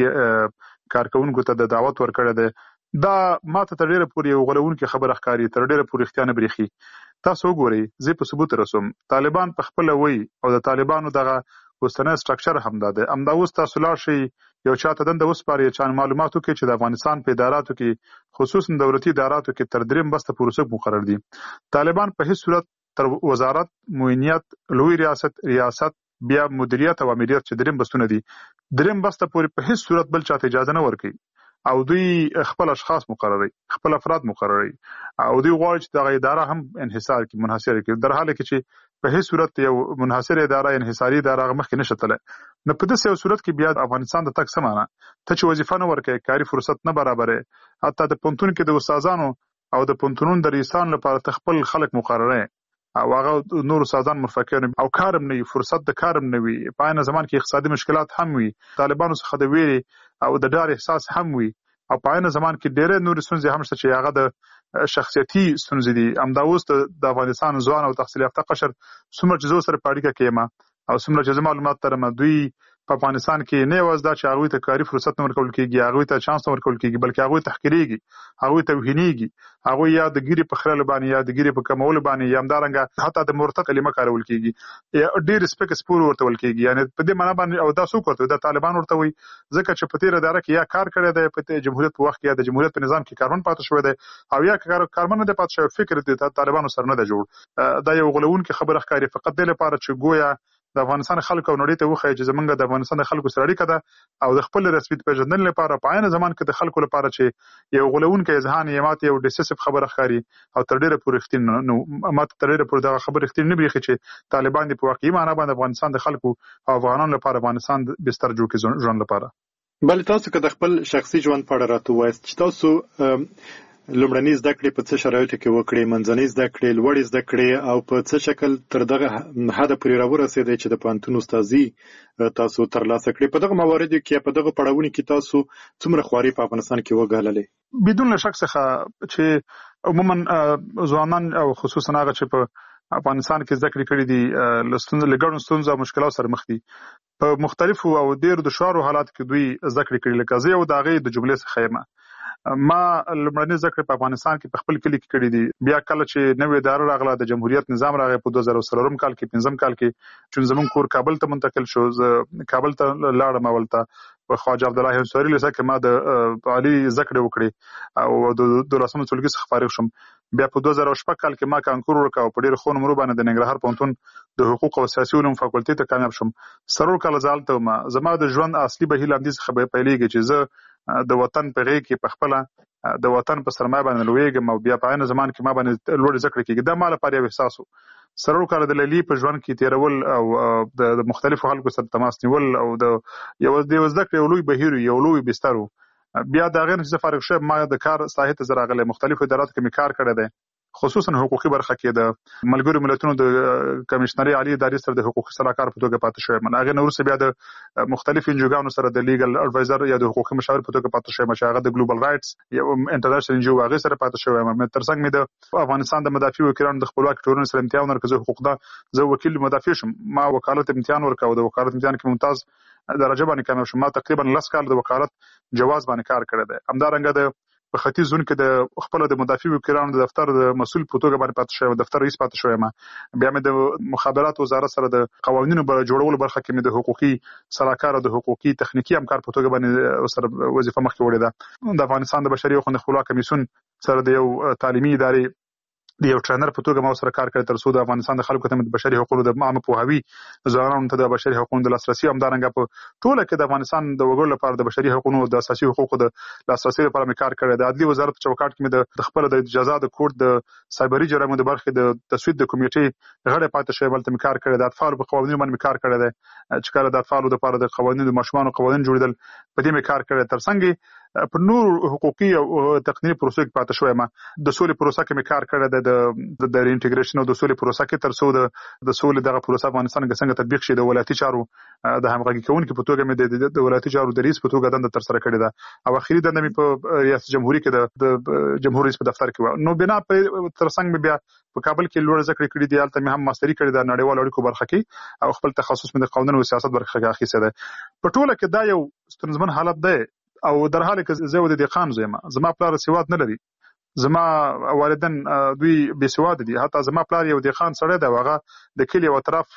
S8: تخنیکی کارکونکو ته د دعوت ورکړی دی، دا ماته تر ډیره پورې یو غولونکې خبره ښکاري، تر ډیره پورې اختیار نه بریښي. تاسو وګورئ، زه په ثبوت رسوم، طالبان په خپل وی او د طالبانو دغه اوسنۍ سټرکچر هم دا دی. همدا اوس تاسو لاړ شئ یو چاته دنده وسپارئ چې معلوماتو کې چې د افغانستان په اداراتو کې خصوصا دولتي اداراتو کې تر دریم بسته پورې څوک مقرر دي. طالبان په هیڅ صورت تر وزارت، معینیت، لوی ریاست، ریاست بیا مدیریت او امریت چې دریم بستونه دي دریم بسته پورې په هیڅ صورت بل چاته اجازه نه ورکوي او دوی خپل اشخاص مقرري، خپل افراد مقرري او دوی غواړي چې دغه اداره هم انحصار کې منحصر کې، در حاله کې چې په هیڅ صورت یو منحصر اداره انحصاري اداره مخکې نشته تله. نو په داسې یو صورت کې بیا افغانستان د تک سمانه ته چې وظیفه نه ورکوي، کاري فرصت نه برابرې، حتی د پونتون کې د استادانو او د پونتونونو د رئیسانو لپاره تخپل خلک مقرره او هغه نور استادان مرفقین او کارم نه فرصت د کارم نه وي، په عین زمان کې اقتصادي مشکلات هم وي، طالبانو څخه د ویري او د ډار احساس هم وي او په عین زمان کې ډېر نور ستونزې هم شته چې هغه د شخصیتي ستونزې دي. همدا اوس د افغانستان ځوان او تحصیل یافته قشر څومره چې زه سره په اړیکه کې یم او څومره چې معلومات ترم، دوی په افغانستان کې نه یوازې دا چې هغوی ته کاري فرصت نه ورکول کېږي، هغوی ته چانس نه ورکول کېږي، بلکې هغوی تحقیریږي، هغوی توهینېږي، هغوی یا د ګیرې په خرلو باندې یا د ګیرې په کمولو باندې یا همدارنګه حتی د مرتد کلمه کارول کېږي، یا ډېر سپک سپور ورته ویل کېږي. یعنې په دې معنا باندې او دا څوک ورته دا طالبان ورته وایي، ځکه چې په تېره اداره کې یا کار کړی دی په جمهوریت په وخت کې یا د جمهوریت په نظام کې کارمن پاتې شوی دی او یا کارمن نه دی پاتې شوی، فکر د طالبانو سره نه دی جوړ. دا یو غولونکې خبره ښکاري فقط دې لپاره چې ګویا د افغانستان خلکو او نړۍ ته وښایي چې زمونږ د افغانستان د خلکو سره اړیکه ده او د خپل رسمیت پیژندنې لپاره په عین زمان کې د خلکو لپاره چې یو غولونکی اذهان یې ماته یو ډیسیسیف خبره ښکاري او تر ډېره پورې رښتینې نو ماته تر ډېره پورې دغه خبره رښتینې نه برېښي چې طالبان دې په واقعي معنا باندې افغانستان د خلکو او افغانانو لپاره افغانستان بستر جوړ کړي ژوند لپاره.
S6: بل تاسو که د خپل شخصي ژوند په اړه راته ووایاست چې تاسو لومړنۍ زده کړې په څه شرایطو کې وکړې، منځنۍ زده کړې، لوړې زده کړې او په څه شکل تر دغه حده پورې راورسېدئ چې د پوهنتون استادي تاسو ترلاسه کړې؟ په دغه مواردو کې په دغه پړاوونو کې تاسو څومره خواري په افغانستان کې وګاللې؟
S8: بدون شک څخه چې عموما ځوانان او خصوصا هغه چې په افغانستان کې زده کړې کړې دي لستون لګړو ستونزو او مشکلاتو سره مخ دي، په مختلفو او ډېر دشوارو حالات کې دوی زده کړې کړې. لکه زه یو د هغې د جملې څخه یم، ما لومړنۍ زده کړې په افغانستان کې په خپل کلي کې کړې دي. بیا کله چې نوې اداره راغله، د جمهوریت نظام راغی په دوه زره څلورم کال کې، پنځم کال کې چې زمونږ کور کابل ته منتقل شو، زه کابل ته لاړم اولته په خواجه عبدالله انصاري لیسه کې ما د عالي زده کړې وکړې او د دولسم ټولګي څخه فارغ شوم. بیا په دوه زره شپږ کال کې ما کانکور وکړ او په ډېرو ښو نمرو باندې د ننګرهار پوهنتون د حقوق او سیاسي علومو فاکولټي ته کامیاب شوم. څلور کاله زه هلته وم. زما د ژوند اصلي بهیر همدې څخه پیلېږي چې زه د وطن په غېږ کې په خپله د وطن په سرمایه باندې لویږم او بیا په عین زمان کې ما باندې لوړې زده کړې کېږي. دا ما لپاره یو احساس و. څلور کاله د لیلي په ژوند کې تېرول او د مختلفو خلکو سره تماس نیول او د یو د زده کړې یو لوی بهیر یو لوی بستر و. بیا د هغې نه چې زه فارغ شوم، ما د کار ساحې ته زه راغلی، مختلفو اداراتو کې مې کار کړی دی، خصوصا حقوقي برخه کې د ملګرو ملتونو د کمشنري عالی ادارې سره د حقوقي صلاحکار په توګه پاتې شوم. هغې نه وروسته بیا د مختلفو انجوګانو سره د لیګل اډوایزر یا د حقوقي مشاور په توګه پاتې شوم چې هغه د ګلوبل رائټس یو انټرنیشنل انجو هغې سره پاتې شوم. مې تر څنګ مې د افغانستان د مدافع وکیلانو د خپلواکۍ ټولنې سره امتحان ورکړ، زه حقوق ده زه وکیل مدافع شوم. ما وکالت امتحان ورکړ او د وکالت امتحان کې ممتاز درجه باندې کامیاب شوم. ما تقریبا لس کال د وکالت جواز باندې کار کړی دی. همدارنګه د په ختیځ زون کې د خپل د مدافع وکیلانو د دفتر د مسؤل په توګه باندې پاتې شوم، دفتر رئیس پاتې شوم. بیا مې د مخابرات وزارت سره د قوانینو په جوړولو برخه کې مې د حقوقي صلاحکار او د حقوقي تخنیکی همکار په توګه باندې سره وظیفه مخکې وړې ده. د افغانستان د بشري حقوقو خپلواک کمیسیون سره د یو تعلیمي ادارې د یو ټرینر په توګه ما سره کار کړی تر څو د افغانستان د خلکو ته د بشري حقوقو د عامه پوهاوي، ځوانانو ته د بشري حقوقو د لاسرسي، همدارنګه په ټوله کې د افغانستان د وګړو لپاره د بشري حقوقو د اساسي حقوقو د لاسرسي لپاره مې کار کړی. د عدلي وزارت په چوکاټ کې مې د خپل د جزا د کوډ د سایبري جرایمو د برخې د تصویب د کمیټې غړی پاتې شوی، بلته مې کار کړی. د اطفالو په قوانینو باندې مې کار کړی دی چې کله د اطفالو لپاره د قوانینو د ماشومانو قوانین جوړېدل په دې مې کار کړی. تر څنګ په نور حقوقي او تقنینی پروسو کې پاتې شوی. ما د سولې پروسه کې مې کار کړی دی، د انټیګریشن او د سولې پروسه کې تر څو د د سولې دغه پروسه افغانستان کې څنګه تطبیق شي د ولایتي چارو د همغږي کوونکو په توګه مې د ولایتي چارو د رئیس په توګه دنده تر سره کړې ده او اخیری دنده مې په ریاست جمهوریت کې د جمهور رئیس په دفتر کې و. نو بنا په تر څنګ مې بیا په کابل کې لوړ زده کړې کړې دي، هلته مې هم ماستري کړې ده نړیوالو اړیکو برخه کې او خپل تخصص مې د قانون او سیاست برخه کې اخیستی دی. په ټوله کې دا یو ستونزمن حالت دی او در حاله کې زه د دهقان زوی یم، زما پلار سواد نه لري زما والدین دوی بې سواده دي، حتی زما پلار یو دهقان سړی دی، هغه د کلي یو طرف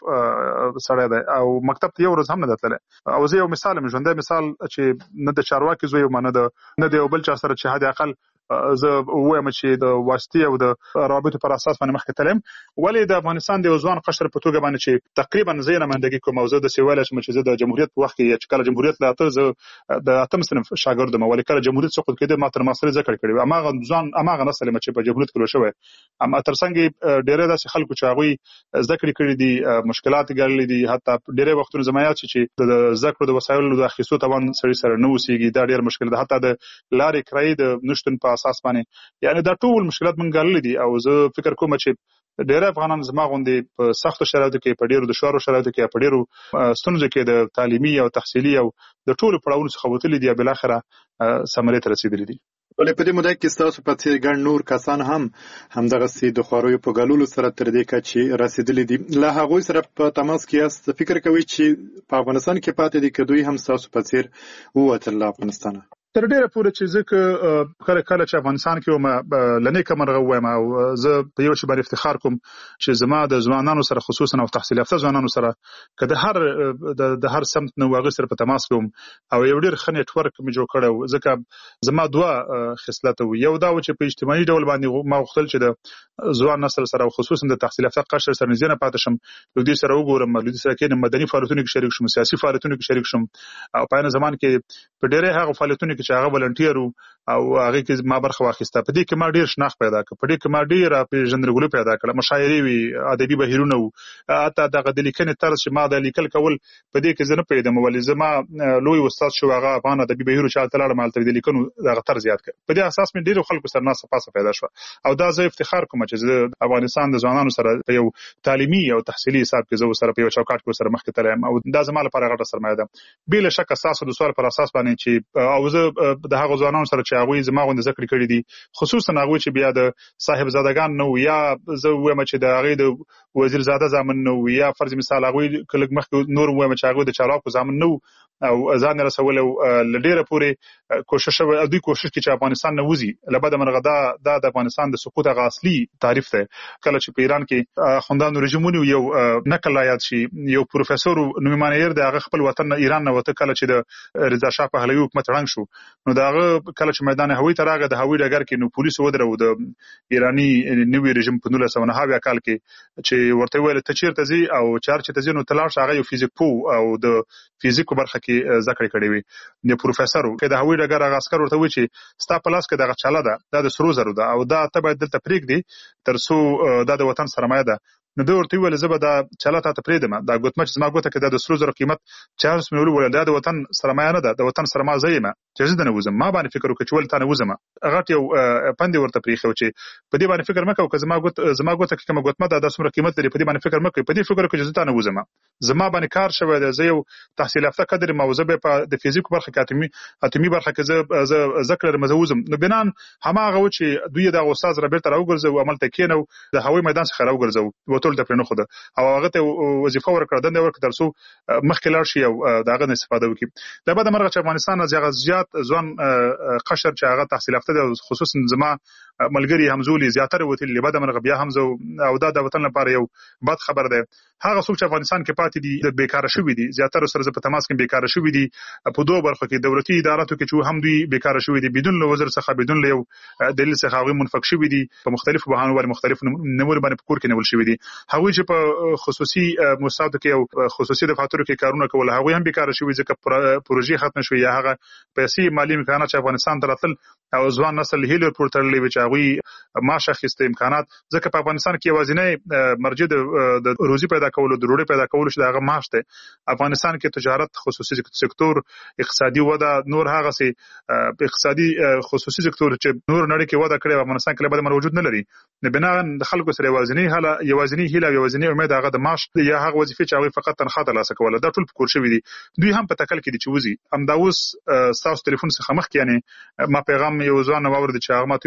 S8: سړی دی او مکتب ته یو ورځ هم نه دی تللی. او زه یو مثال یم، ژوندی مثال، چې نه د چارواکي زوی یم، نه د نه د یو بل چا سره چې حد اقل زه وایم چې د واسطې او د رابطو پر اساس باندې مخکې تلم. ولې د افغانستان د ځوان قشر په توګه باندې چې تقریبا زه یې نمایندګي کوم، او زه د سیواله شم چې زه د جمهوریت په وخت کې چې کله جمهوریت لا ته زه د اتم صنف شاګرد یم، ولې کله جمهوریت سقوط کېده ما تر ماستر زده کړې کړې، اماغه ځوان اماغه نسل چې په جمهوریت کې شوی، اما ترڅنګ ډېر داسې خلکو چې هغه زده کړې کړې دي، مشکلات ګاللې دي، حتی ډېر وختونه زما یاد چې د زده کړو د وسایلو د اخیستو توان سړي سره نه اوسېږي، دا ډېر مشکل ده، حتی د لارې کرایې د نشتون په اساس باندې، یعنی دا ټول مشکلات مونږ ګاللي دي. او زه فکر کوم چې ډېر افغانان زما غوندې په سختو شرایطو کې، په ډېرو دشوارو شرایطو کې، په ډېرو ستونزو کې د تعلیمي او تحصیلي او د ټولو پړاوونو څخه وتلي دي، بل اخره ثمرې ته رسېدلي دي.
S6: ولې په دې موده کې ستاسو په څېر ګڼ نور کسان هم همدغسې د خواریو په ګاللو سره تر دې کچې رسېدلي دي، له هغوی سره په تماس کې یاست؟ فکر کوئ چې په افغانستان کې پاتې دي که دوی هم ستاسو په څېر ووتل له افغانستانه؟
S8: تر ډیره پورې چې زه کله کله چې افغانستان کې وم لنې کمرغه وایم، او زه په یو شی باندې افتخار کوم چې زما د ځوانانو سره، خصوصا او تحصیل یافته ځوانانو سره، که د هر د هر سمت نه واغې سره په تماس کوم، او یو ډیر ښه نیټورک مې جوړ کړی، ځکه زما دوه خصلت وو. یو دا و چې په اجتماعي ډول باندې ما غوښتل چې د ځوان نسل سره او خصوصا د تحصیل یافته قشر سره نږدې نه پاتې شم، له دوی سره وګورم، له دوی سره کېنم، مدني فعالیتونو کې شریک شم، سیاسي فعالیتونو کې شریک شم، او په عین زمان کې په ډېرې هغه فعالیتونو کې چې هغه ولنټیر او هغه کې ما برخه واخیسته. په دې کې ما ډیر شناخت پیدا کړ، په دې کې ما ډیر پیژندګلوي پیدا کړه، مشاعرې وي، ادبي بهیرونه وو، حتی دغه د لیکنې طرز چې ما د لیکل کول په دې کې زه نه پیدم، ولې زما لوی استاد شو هغه افغان ادبي بهیرو چې تلاړه مال تر دې لیکنو دغه طرز یاد کړ. په دې اساس مې ډیر خلکو سره ناسه پاسه پیدا شو، او دا زه افتخار کوم چې زه افغانستان د ځوانانو سره په یو تعلیمي او تحصیلي حساب کې زه سره په یو چوکاټ کې سره مخکې تلم، او دا زما لپاره غټه سرمایه ده. بل شک اساس د سوال پر اساس باندې چې او زه د هغه ځوانانو سره چې هغه زما غوندې ذکر کړی دي، خصوصا هغه چې بیا د صاحب زادگان نو، یا زه وایم چې د هغه د وزیر زاده زامن نو، یا فرض مثال هغه کله مخکې نور وایم چې هغه د چالاکو زامن نو، او ځان رسول لډیره پورې کوشش او دوی کوشش کوي چې افغانستان نه وځي. لبد مرغدا د افغانستان د سقوط غ اصلي تعریف ته کله چې په ایران کې خوندانو رژیمونو یو نقل یاد شي، یو پروفیسور نومانیر د هغه خپل وطن ایران نه وته، کله چې د رضا شاه پهلوي حکومت رنګ شو، نو دا کله چې میدان هوایي ته راغی، د هوایي ډګر کې نو پولیس ودرو د ایراني نوي رژیم په نولس سوه نهه کال کې، چې ورته ویل ته چیرته ځې او چار چې ته ځې، نو تلاړ شغه یو فزیک پو او د فزیک په برخه کې ذکر کړی وي د پروفیسور، کې د هوایي ډګر هغه عسكر ورته وی چې ستا په لاس کې دغه چاله ده، دا د سرو زرو ده، او دا ته باید دلته پرېږدي تر څو دا د وطن سرمایه ده. نو دوی ورته ویل زه به دا چاله ته پرېږدم، دا ګوتمه چې زما ګوته کې د سرو زرو قیمت چارلس مې ول، دا د وطن سرمایه نه ده، د وطن سرمایه زېما چې زه نه وزم، ما باندې فکر وکړ چې ول تا نه وزم، هغه یو پندې ورته پریخو چې په دې باندې فکر مکو که زما ګوت زما ګوته کې کوم ګوتمه ده د څومره قیمت لري، په دې باندې فکر مکو، په دې فکر وکړ چې زه تا نه وزم، زما باندې کار شوی دی، زه یو تحصیل یافته قدر موضوع په د فزیک برخه کې اتمی اتمی برخه کې زه ذکر مزوزم، نو بنان هماغه و چې دوی د استاد رابطه راوګرځو، عمل ته کېنو د هوایي میدان څخه راوګرځو، وټول د پرنه خوده، او هغه ته وظیفه ورکړه، دنده ورکړه تر څو مخکې لاړ شي او داغه استفاده وکړي. د بعد مرغه چې افغانستان از هغه زیات ځوان قشر چې هغه تحصیل یافته دي، خصوصا زما ملګری همزولي زیاتره وتل له بعد مرغه بیا همزو، او دا د وطن لپاره یو بد خبر ده. هغه څوک چې افغانستان کې پاتې دي د بیکاره شوي دي، زیاتره سره په تماس کې بیکاره شوي دي، په دوه برخو کې دولتي اداراتو کې چې هم دوی بیکاره شوي دي، بدون له وزیر څخه، بدون له یو دلیل څخه هغه منفک شوي دي، په مختلفو بهانو باندې مختلف نمور باندې په کور کې نیول شوي دي. هغه چې په خصوصي مؤسساتو کې او خصوصي دفاترو کې کارونه کول، هغه هم بیکاره شوي ځکه پروژې ختم شوې، یا هغه پیسې مالی امکانات چې افغانستان ته راتل او ځوان نسل هیله پورتللی وي چې هغه ماشه خسته امکانات، ځکه په افغانستان کې یوازینی مرجع د روزي پیدا کولو، د ډوډۍ پیدا کولو چې هغه معاش دی. افغانستان کې تجارت، خصوصي سکتور، اقتصادي وده، نور هغه سي اقتصادي خصوصي سکتور چې نور نړۍ کې وده کړې، افغانستان کې لبد موجود نه لري. نه بنا د خلکو سره یوازینی هله یوازینی هله یوازینی امید هغه د معاش یا هغه وظیفه چې هغه فقط تنخواه ترلاسه کوله، دا ټول پکور شوی دي. دوی هم په تکل کې دي چې وزي. همدا اوس تاسو ټلیفون څخه مخ کې یعنی ما پیغام یو ځوان واورد چې هغه ماته ویل یو لار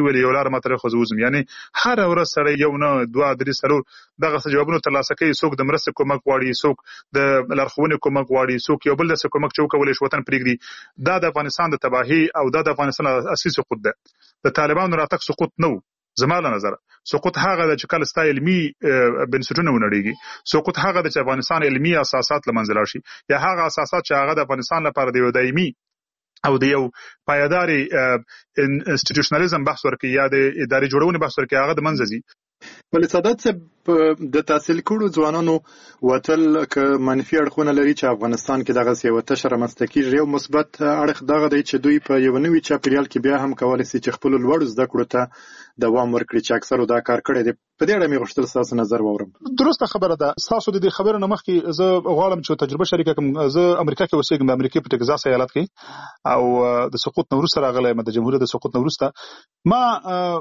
S8: سره ماته خو زوزم یعنی هر ورځ سره یو نه دوه درې سرور دغه جوابونه ترلاسه کوي څوک د مرستې کومک غواړي څوک د لارښوونې کومک غواړي څوک یو بل د کومک چوکولې شو وطن پرېږدي دا د افغانستان د تباهي او دا د افغانستان اساسي سقوط ده د طالبانو راتګ سقوط نه زما له نظر سقوط هغه د چې کله ستا علمي بنسټونه ونړیږي سقوط هغه د چې افغانستان علمي اساسات لمنځه لاړ شي یا هغه اساسات چې هغه د افغانستان لپاره د یو دایمي او د یو پایداري انسټیټیوشنالیزم بحث ورکړي یا د اداري جوړونې بحث ورکړي هغه د منځه ځي.
S6: ولې سادات صاحب د تحصیل کړو ځوانانو وتل ک منفي اړخونه لري چې افغانستان کې دغه سی وته شر مستقیر یو مثبت اړخ دغه دی چې دوی په یو نوې چاپیریال کې بیا هم کولای شي چې خپل لوړ زده کړو ته دوام ورکړي چې اکثر دا کار کړی دی. په دې اړه مې غوښتل تاسو نظر واورم.
S8: درسته خبره ده. تاسو د دې خبرو نه مخکې زه غواړم چې تجربه شریکه کوم. زه امریکا کې اوسېږم، د امریکا په ټکزاس ایالت کې، او د سقوط نو وروسته راغلم د جمهوریت د سقوط نو وروسته ما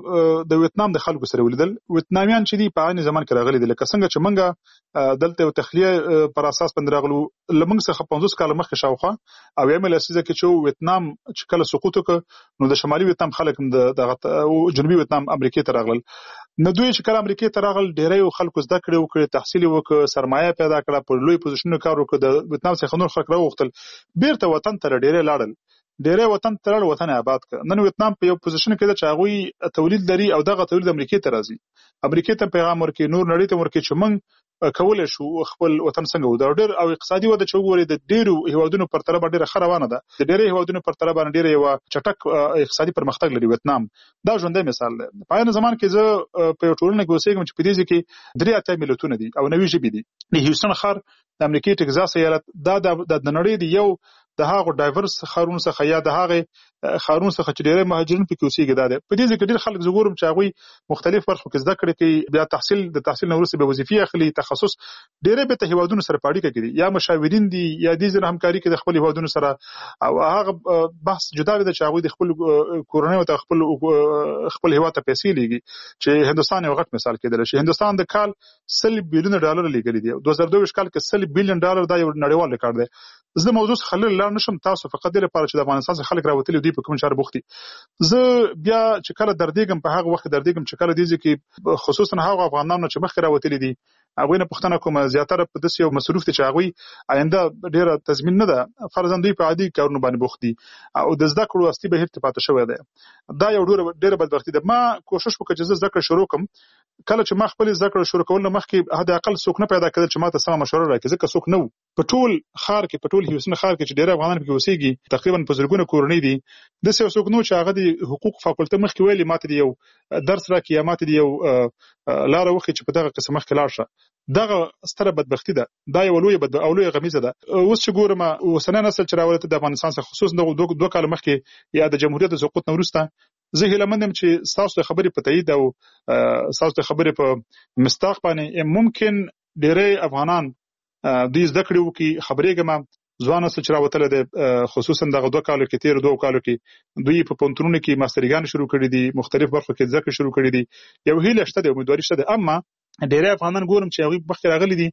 S8: د ویتنام د خلکو سره ولیدل. ویتنامیان چې دی په عین زمان کې راغلي دي، لکه څنګه چې منګه دلته یو تخلیه پر اساس باندې راغلو لمنګ څخه پنځوس کال مخکې شاوخه، او یم لسیزه کې چې ویتنام چې کله سقوط وکړ نو د شمالي ویتنام خلک هم د جنوبي ویتنام امریکا ته راغلل. نو دوی چې کله امریکا ته راغل ډېری خلکو زده کړې وکړي، تحصیل وکړي، سرمایه پیدا کړه، په لوی پوزیشنونو کار وکړ. د ویتنام څخه نور خلک راوغتل بیرته وطن ته ډېری لاړل، ډېری وطن ته لاړ، وطن آباد کړ. نن ویتنام په یو پوزیشن کې ده چې هغه تولید لري او دغه تولید امریکا ته راځي، امریکا ته پیغام ورکړي، نور نړۍ ته ورکړي چې موږ کولای شو خپل وطن څنګه ودرو. ډېر او اقتصادي وده چې وګوري د ډېرو هیوادونو پر طرف ډېره ښه روانه ده، د ډېرو هیوادونو پر طرف باندې ډېر یو چټک اقتصادي پرمختګ لري ویتنام. دا ژوندۍ مثال دی. په عین زمان کې زه په ټولنه کې اوسېږم چې په دې کې درې اتیا ملتونه دي او نوي ژبې دي. د هیوستن ښار د امریکا ټکزاس ایالت دا د نړۍ دی یو د هغه ډایورس خارونو څخه یا د هغه خارونو څخه چې ډېر مهاجرین پکې اوسېږي. دا ده په دې کې ډېر خلک زګورم چې هغه مختلف برخو کې زده کړې کوي، بیا تحصیل د تحصیل نو وروسته به وظیفې اخلي، تخصص ډېر به ته هیوادونو سره پاړی کوي، یا مشاورین دي یا د ځینې همکاري کوي د خپل هیوادونو سره. او هغه بحث جدا دی چې هغه د خپل کورنۍ او خپل خپل هیواد ته پیسې لګي، چې هندستان یو غټ مثال کېدل شي. هندستان د کال سل بیلیون ډالر لګلي دي، دوه زره دوه ویشت کال کې سل بیلیون ډالر دا یو نړیوال ریکارډ دی. زه موضوع خلل لا نشم تاسو فقط د لپاره چې د افغانستان څخه خلک راوتلي دي په کوم چار بوختي. زه بیا چې کله دردېږم په هغه وخت دردېږم چې کله دې کې خصوصا هغه افغانانو چې مخکې راوتلي دي هغه نه پښتنه کوم زیاتره په داسې یو مصروف دي چې هغه آینده ډیره تضمین نه ده، فرضاً دوی په عادي کارونو باندې بوخت دي او د زده کړو اصلي بهیر ته پاتې شوی دی. دا یو ډیره ډیره بدبختي ده. ما کوشش وکړ چې زه زده کړه شروع کړم. کله چې ما خپل زده کړه شروع کول نه مخکې حد اقل څوک نه پیدا کړل چې ما ته سم مشوره راکړي، ځکه څوک نه په ټول خار کې په ټول هیوستن خار کې چې ډېر افغانان پکې اوسېږي، تقریبا په زرګونه کورنۍ دي. د څه څوک نو چې هغه د حقوق فاکولټه مخکې ویلي ماته دی یو درس راکړي یا ماته دی یو لار وخت چې په دغه قسم مخکې لاړ شه. دغه ستره بدبختی ده. دا یو لوی بد او لوی غمیزه ده. اوس چې ګورم اوسنۍ نسل چې راولته د افغانستان څخه خصوصا د دوه دوه کال مخکې یا د جمهوریت د سقوط نه وروسته، زه هیله مندم چې تاسو خبرې په تایید او تاسو خبرې په مستاق باندې ممکن ډېری افغانان دوی زده کړې وکړي. خبرېږم ځوان نسل چې راوتلی دی خصوصا دغه دوه کالو کې تېرو دوه کالو کې دوی په پوهنتونونو کې ماسترګان شروع کړي دي، مختلف برخو کې زده کړې شروع کړي دي. یو هیله شته دی، امیدواري شته ده. اما ډېری افغانان ګورم چې هغوی مخکې راغلي دي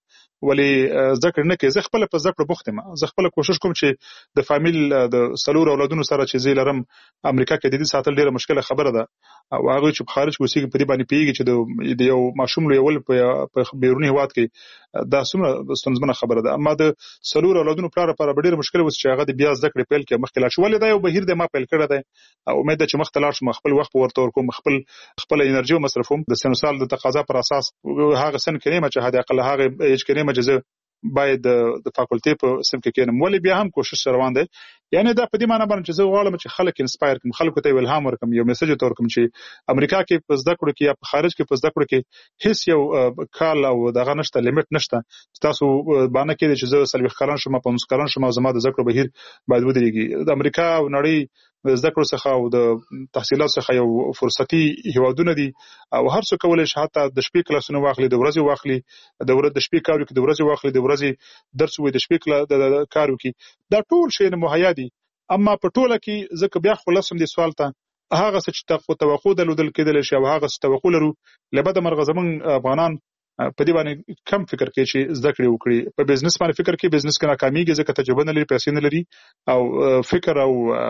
S8: ولې زده کړې نه کوي. زه خپله په زده کړو بوخت یم. زه خپله کوشش کوم چې د فامیل د څلورو اولادونو سره چې زه لرم امریکا کې د دې ساتل ډېره مشکله خبره ده، او هغوی چې په خارج کې اوسېږي په دې باندې پوهېږي چې د یو ماشوم لویول په بیروني هېواد کې دا څومره ستونزمنه خبره ده. اما د څلورو اولادونو پلار لپاره به ډېره مشکله اوس چې هغه د بیا زده کړې پیل کړي، مخکې لاړ شي. ولې دا یو بهیر دی ما پیل کړی دی او امید ده چې مخته لاړ شم، خپل وخت ورته ورکوم، خپل خپله انرژي ومصرفوم د سن سال د تقاضا پر اساس. هغه سن کې نه چې حد اقل هغه ایج کې نه چې زه باید د فاکولټي په سم کې کېنم، ولې بیا هم کوشش روان دی. یعنی دا په دې معنی باندې چې زه غواړم چې خلک انسپایر کړم، خلکو ته الهام ورکړم، یو میسج ورته ورکړم چې امریکا کې په زده کړو کې یا په خارج کې په زده کړو کې هیڅ یو کال او دغه نشته، لیمټ نشته. تاسو باندې کې چې زه څلوېښت کلن شم، پنځوس کلن شم، زما د زده کړو بهیر باید ودرېږي. د امریکا او نړۍ د زده کړو څخه او د تحصیلات څخه یو فرصتي هیوادونه دي او هر څوک کولی شي حتی د شپې کلاسونه واخلي، د ورځې واخلي، د ورځې د شپې کار وکړي، د ورځې واخلي، د ورځې درس وي، د شپې د کار وکړي. دا ټول شیان مهیا دي. اما په ټوله کې ځکه بیا خلاصم دې سوال ته هغه څه چې توقع درلودل کېدلی شي او هغه څه توقع لرو له بده مرغه زموږ افغانان په دې باندې کم فکر کوي چې زده کړې وکړي. په بزنس باندې فکر کوي، بزنس کې ناکامېږي ځکه تجربه نه لري، پیسې نه لري او فکر او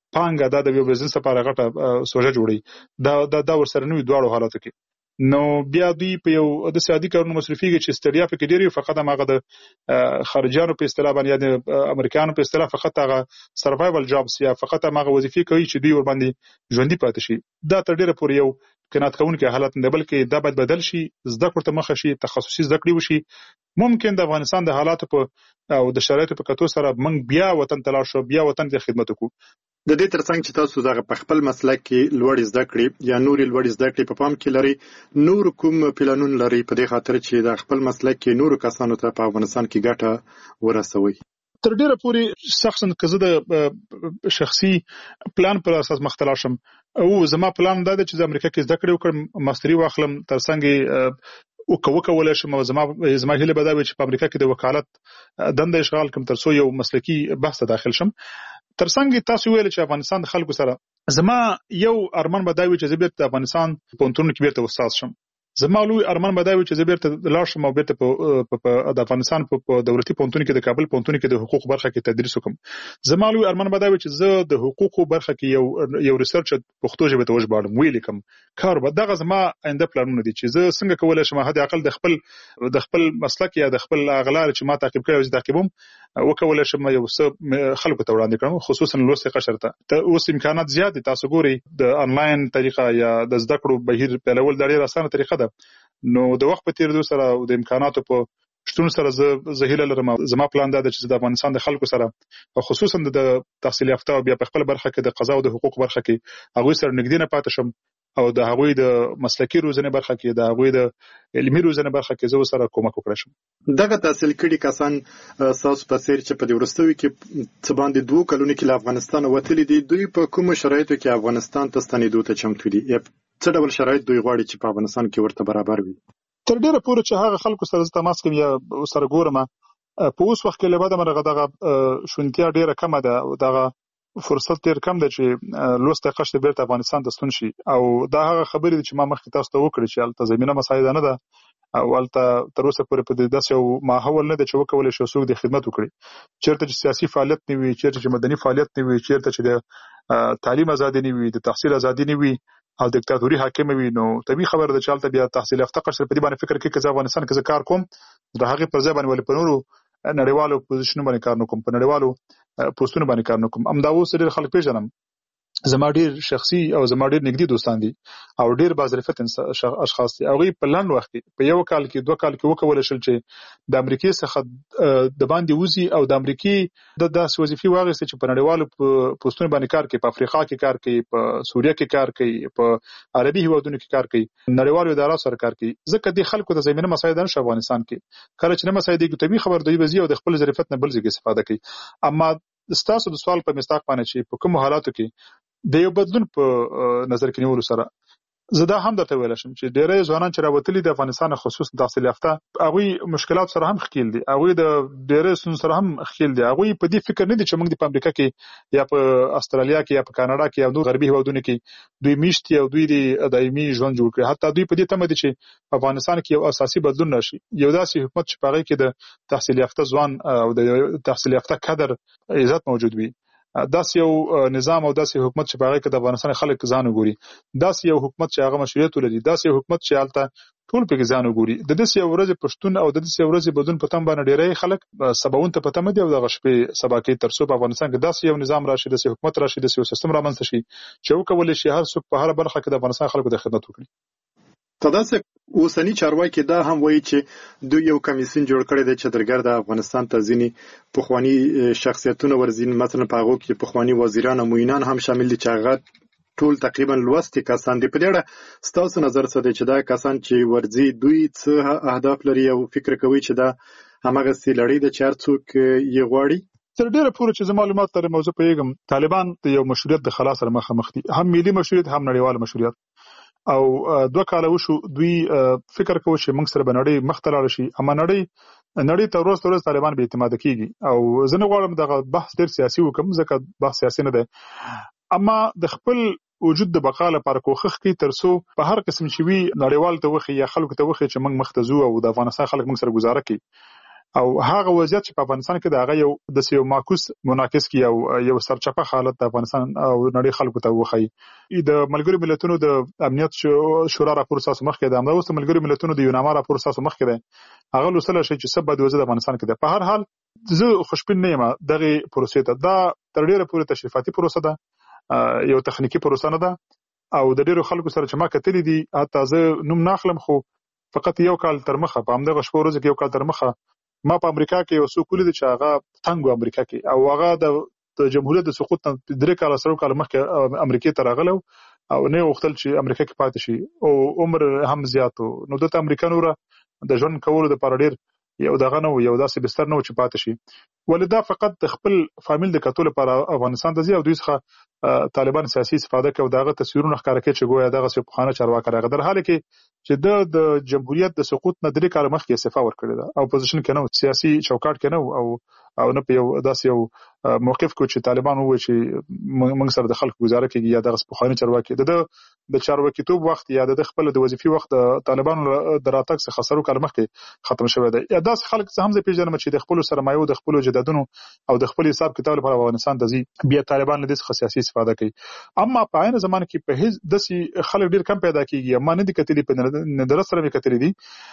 S8: پانګه دا د یو بزنس لپاره غټه سوژه جوړي دا دا ورسره نوې دواړو حالاتو کې نو بیا دوی په یو د سیادي کارونو مصرفيږي چې ستړیا پکې ډیری فقط هغه د خارجانو په اصطلاح باندې د امریکایانو په اصطلاح فقط هغه سروایوال جابس یا فقط هغه وظیفې کوي چې دوی ور باندې ژوندۍ پاتې شي دا تر ډیره پورې یو کنات کوونکی حالت نه بلکې دا باید بدل شي زده کړو ته مخه شي تخصصي زده کړې وشي ممکن د افغانستان د حالاتو په او د شرایطو په کتو سره موږ بیا وطن ته لاړ شو بیا وطن ته خدمت وکړو
S6: د دې ترڅنګ چې تاسو دغه په خپل مسلک کې لوړ زده کړې یا نوري لوړ زده کړې په پام کې لري نور کوم پلانونه لري په دې خاطر چې د خپل مسلک کې نور کسانو ته په افغانستان کې ګټه ورسوي
S8: تر ډیره پورې شخصا کزه د شخصي پلان پر اساس مختلا شم او زما پلان دا دی چې د امریکا کې زده کړې وکړم ماستری واخلم ترڅنګ او کو کولای شم زما زما هله بداوي چې په امریکا کې د وکالت دنده اشغال کوم ترڅو یو مسلکی بحث ته داخل شم ترڅنګ تاسو ویل چې افغانستان د خلکو سره زما یو ارمان بداوي چې زبرت د افغانستان په انټرنیټ کې بیرته استاد شم زما لوی ارمان بداوي چې زبرت لاړ شم او بیرته په د افغانستان په دولتي پونتون کې د کابل پونتون کې د حقوق برخه کې تدریس وکم زما لوی ارمان بداوي چې زه د حقوق برخه کې یو یو ریسرچ پښتو ژبه ته وژباړم ویل کوم کار به دغه زما آینده پلانونه دي چې زه څنګه کولای شم هدا عقل د خپل د خپل مسلک یا د خپل اغلار چې ما تعقیب کړی او تعقیبوم وکولای شم یو څه خلکو ته وړاندې کړم خصوصا لوستي قشر ته اوس امکانات زیات دي تاسو ګوري د انلاین طریقه یا د زده کړو بهیر په لول د ډیره اسانه طریقه ده نو د وخت په تیریدو سره او د امکاناتو په شتون سره زه زهیله لرم زما پلان دا دی چې د افغانستان د خلکو سره خصوصا د تحصیل یافته او بیا په خپل برخه کې د قضا او د حقوق برخه کې هغه سره نږدې نه پاتې شم او د هغوی د مسلکی روزنه برخه کې د هغوی د علمي روزنه برخه کې زه سره کومک وکړم شم
S6: دغه تحصیل کړي کسان ساس په سیر چې په دې ورستوي کې څه باندې دوه کلونه کې له افغانستان وتلي دي دوی په کوم شرایطو کې افغانستان ته ستنېدو ته چمتو دي څه ډول شرایط دوی غواړي چې په افغانستان کې ورته برابر وي
S8: تر ډیره پورې چې هغه خلکو سره تماس کوي یا سره ګورم په اوس وخت کې له بعده مرغه دغه شونتیا ډیره کم ده او دغه فرصت ډیر کم ده چې لوسته قشته بیرته افغانستان ته ستون شي او دا هغه خبرې چې ما مخکې تاسو ته وکړې چې الته زمينه مساعده نه ده او الته تر اوسه پورې په داسې یو ماحول نه ده چې وکولای شي څوک د خدمت وکړي چیرته چې سیاسي فعالیت نه وي چیرته چې مدني فعالیت نه وي چیرته چې د تعلیم ازادي نه وي د تحصیل ازادي نه وي او دیکتاتوري حاکم وي نو طبيعي خبره ده چې الته بیا تحصیل یافته قشر په دې باندې فکر کوي چې افغانستان کې کار کوم د هغه پر ځای باندې ول په نورو نړیوالو پوزیشنونو باندې کار نکوم په نړیوالو پوسټونو باندې کار نکوم ام دا اوس ډېر خلک پیژنم زما ډېر شخصي او زما ډېر نږدې دوستان دي او ډېر بازرفت اشخاص دي او غي په لاند وخت په یو کال کې دوه کال کې وکول شل چې د امریکای څخه د باندې وزي او د امریکای د داس وظیفي واغسته چې په نړیوالو پوسټونو باندې کار کوي په افریقا کې کار کوي په سوریه کې کار کوي په عربي هیوادونو کې کار کوي نړیوالو ادارو سره کار کوي ځکه د خلکو د زمينه مساعده نشه افغانستان کې کله چې نه مساعده کې طبي خبر دوی وزي او د خپل ظرفیت نه بل ځای استفاده کوي اما ستاسو د سوال په مستاق باندې چې په کوم حالاتو کې د یو بدلون په نظر کې نیولو سره زدا هم درته ویل شم چې ډېرې ځوانان چې راوتلي د افغانستان خصوصا تحصیل یافته هغه مشکلات سره هم ښکیل دي هغه د ډېرې سن سره هم ښکیل دي هغه په دې فکر نه دي چې موږ د امریکا کې یا په استرالیا کې یا په کاناډا کې یا نور غربي هیوادونو کې دوی میشتي او دوی د دایمي ژوند جوړ کړي حتی دوی په دې تمه دي چې افغانستان کې یو اساسي بدلون راشي یو داسې حکومت چې پاره کې د تحصیل یافته ځوان او د تحصیل یافته کادر عزت موجود وي داس یو نظام او داس حکومت چې باغې کې د افغانستان خلک ځان وګوري داس یو حکومت چې هغه مشروعیت ولري داس یو حکومت چې حالت ټول په ځان وګوري د دې یو ورځ پښتون او د دې یو ورځ بدون په تم باندې ډېرې خلک سباون ته پته مدي او د غشپې سبا کې ترڅو په افغانستان کې داس یو نظام راشي د حکومت راشي د یو سیستم رامنځته شي چې وکولای شي هر څوک په هر برخه کې د افغانستان خلکو د خدمت وکړي
S6: تداسه اوسنی چارواکي دا هم وایي چې دوی یو کمیسیون جوړ کړی دی چې درګر د افغانستان ته ځینی پخوانی شخصیتونه ورزین مثلا په هغه کې پخوانی وزیران او معینان هم شامل دي چې هغه ټول تقریبا لوستي کسان دي په دې ستاسو نظر څه دی چې دا کسان چې ورزي دوی څه اهداف لري او فکر کوي چې دا همغه سي لړۍ د چار څوک یې غواړي
S8: تر ډیره پورې چې معلومات تر موضوع پیغام طالبان د یو مشروعیت د خلاص سره مخامخ دي هم ملي مشروعیت هم نړیوال مشروعیت او دوه کاله وشو دوی فکر کوي چې موږ سره بنړی مختلف شي اما نړۍ نړۍ ته ورځ ورځ طالبان به اعتماد کیږي او زه نه غواړم دغه بحث ډیر سیاسي وکم ځکه بحث سیاسي نه ده اما د خپل وجود د بقا لپاره کوښښ کوي ترڅو په هر قسم شي وي نړیوال ته وخی یا خلکو ته وخی چې موږ مختزو او د افغانستان خلک موږ سره گزاره کوي او هغه وضعیت چې په افغانستان کې د هغه یو د یو معکوس مناقض کی او یو سرچپه حالت د افغانستان او نړۍ خلکو ته وخی. د ملګرو ملتونو د امنیت شورا راپور ساسو مخ کې د امنیت اوس ملګرو ملتونو د یوناما راپور ساسو مخ کې ده هغه لوسله شي چې سبا د وضعیت افغانستان کې ده. په هر حال زه خوشبین نه یم دغه پروسې ته. دا تر ډیره پورې تشریفاتي پروسه ده، یو تخنیکی پروسه نه ده او د ډیرو خلکو سره چې ما کتلې دي حتی زه نوم ناخلم خو فقط یو کال تر مخه په همدغه شپږ ورځې کې یو کال تر مخه ما په امریکا کې یو څو کولې دي چې هغه تنګو امریکا کې او هغه د جمهوریت د سقوط نه درې کال سره کال مخکې امریکا ته راغلو او نه وختل چې امریکا کې پاتې شي او عمر هم زیاتو نو د امریکا نور د ژوند کولو د پر ډیر یو دغه نو یو داسې بستر نو چې پاتې شي. ولدا فقط د خپل فامیل د کتول پر افغانستان ته ځي او دوی څخه طالبان سیاسي استفاده کوي او دغه تصویرونه ښکار کوي چې ګویا دغه څه خانه چارواکي راغی در حال کې چې د د جمهوریت د سقوط نه درې کال مخکې استعفا ورکړی دا اپوزیشن کې نو سیاسي چوکاټ کې نو او او نه په یو داسې یو موقف کو چې طالبان وایي چې موږ سره د خلکو گزاره کوي یا دغه خانه چارواکي د د چارواکي توپ وخت یا د خپل د وظیفي وخت د طالبانو د راتګ څخه خسرو کال مخکې ختم شوی دی. یا داس خلک هم زه پیژنم چې د خپل سرمایو د خپل جدادونو او د خپل حساب کتاب لپاره افغانستان ته ځي بیا طالبان له دې څخه سیاسي استفاده کوي. اما په عین زمانه کې په هیڅ داسې خلک ډیر کم پیدا کیږي ما نه دي کتلې په ندرت سره مې کتلې دي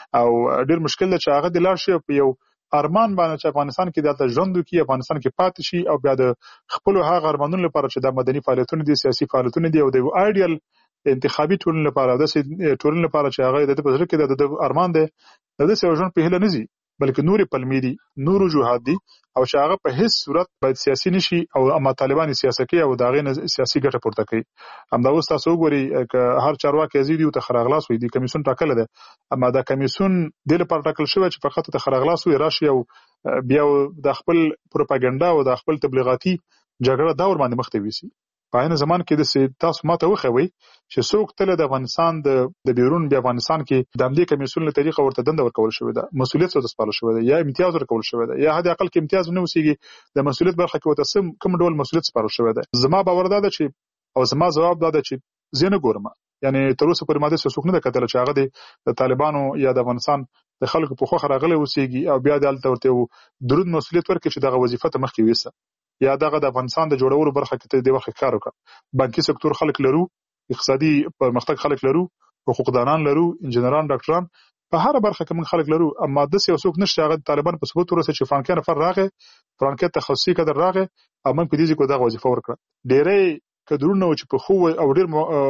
S8: او ډیر مشکل ده چې هغه د لار شي په یو ارمان باندې چې افغانستان کې دلته ژوند وکړي افغانستان کې پاتې شي او بیا د خپل هغه ارمانونو لپاره چې د مدني فعالیتونو دي سیاسي فعالیتونو دي او د ایډیال انتخابي ټولنې لپاره د ټولنې لپاره چې هغه د په ځل کې د ارمان دی د دې سیاسي ژوند په هله نزي بلکې نوري پلمې دي نورو جهاد دي او چې هغه په هیڅ صورت باید سیاسي نشي او اما طالبان سیاست کوي او داغه سیاسي ګټه پورته کوي. همدا اوس تاسو وګورئ ک هر چارواکي ازيدي او ته خراغلاس وي دي کمیسون ټاکل ده اما دا کمیسون د لپاره ټاکل شوی چې فقط ته خراغلاس وي راشي او بیا د خپل پروپاګاندا او د خپل تبلیغاتي جګړه دور باندې مخ ته ویسي. په عین زمان کې د تاسو ماته وخوي چې څوک تل د افغانستان د د بیرون بیا افغانستان کې د امنیتي کمیسیون له طریقه ورته دنده ورکول شوې ده مسولیت څه سپارل شوې ده یا امتیاز ورکول شوې ده یا حد اقل کې امتیاز نه وسیږي د مسولیت برخه کې وته سم کوم ډول مسولیت سپارل شوې ده. زما باور ده چې او زما جواب ده چې زینه ګورم یعنی تر اوسه پر ماده څه څوک نه کتل چې هغه د طالبانو یا د افغانستان د خلکو په خوخه راغلي وسیږي او بیا د الته درود مسولیت ورکړي چې دغه وظیفه ته مخکې وېسه یا دغه د افغانستان د جوړولو برخه کې د وخت کار وکړه. بانکي سکتور خلک لرو اقتصادي پرمختګ خلک لرو حقوقدانان لرو انجنیران ډاکټران په هر برخه کې موږ خلک لرو اما د سیاسي څوک نشته هغه طالبان په ثبوت ورسې چې فرانکي نفر راغې فرانکي تخصصي کډر راغې او موږ په دې ځکه دغه وظیفه ورکړه. ډېرې کډرونه چې په خو او ډېر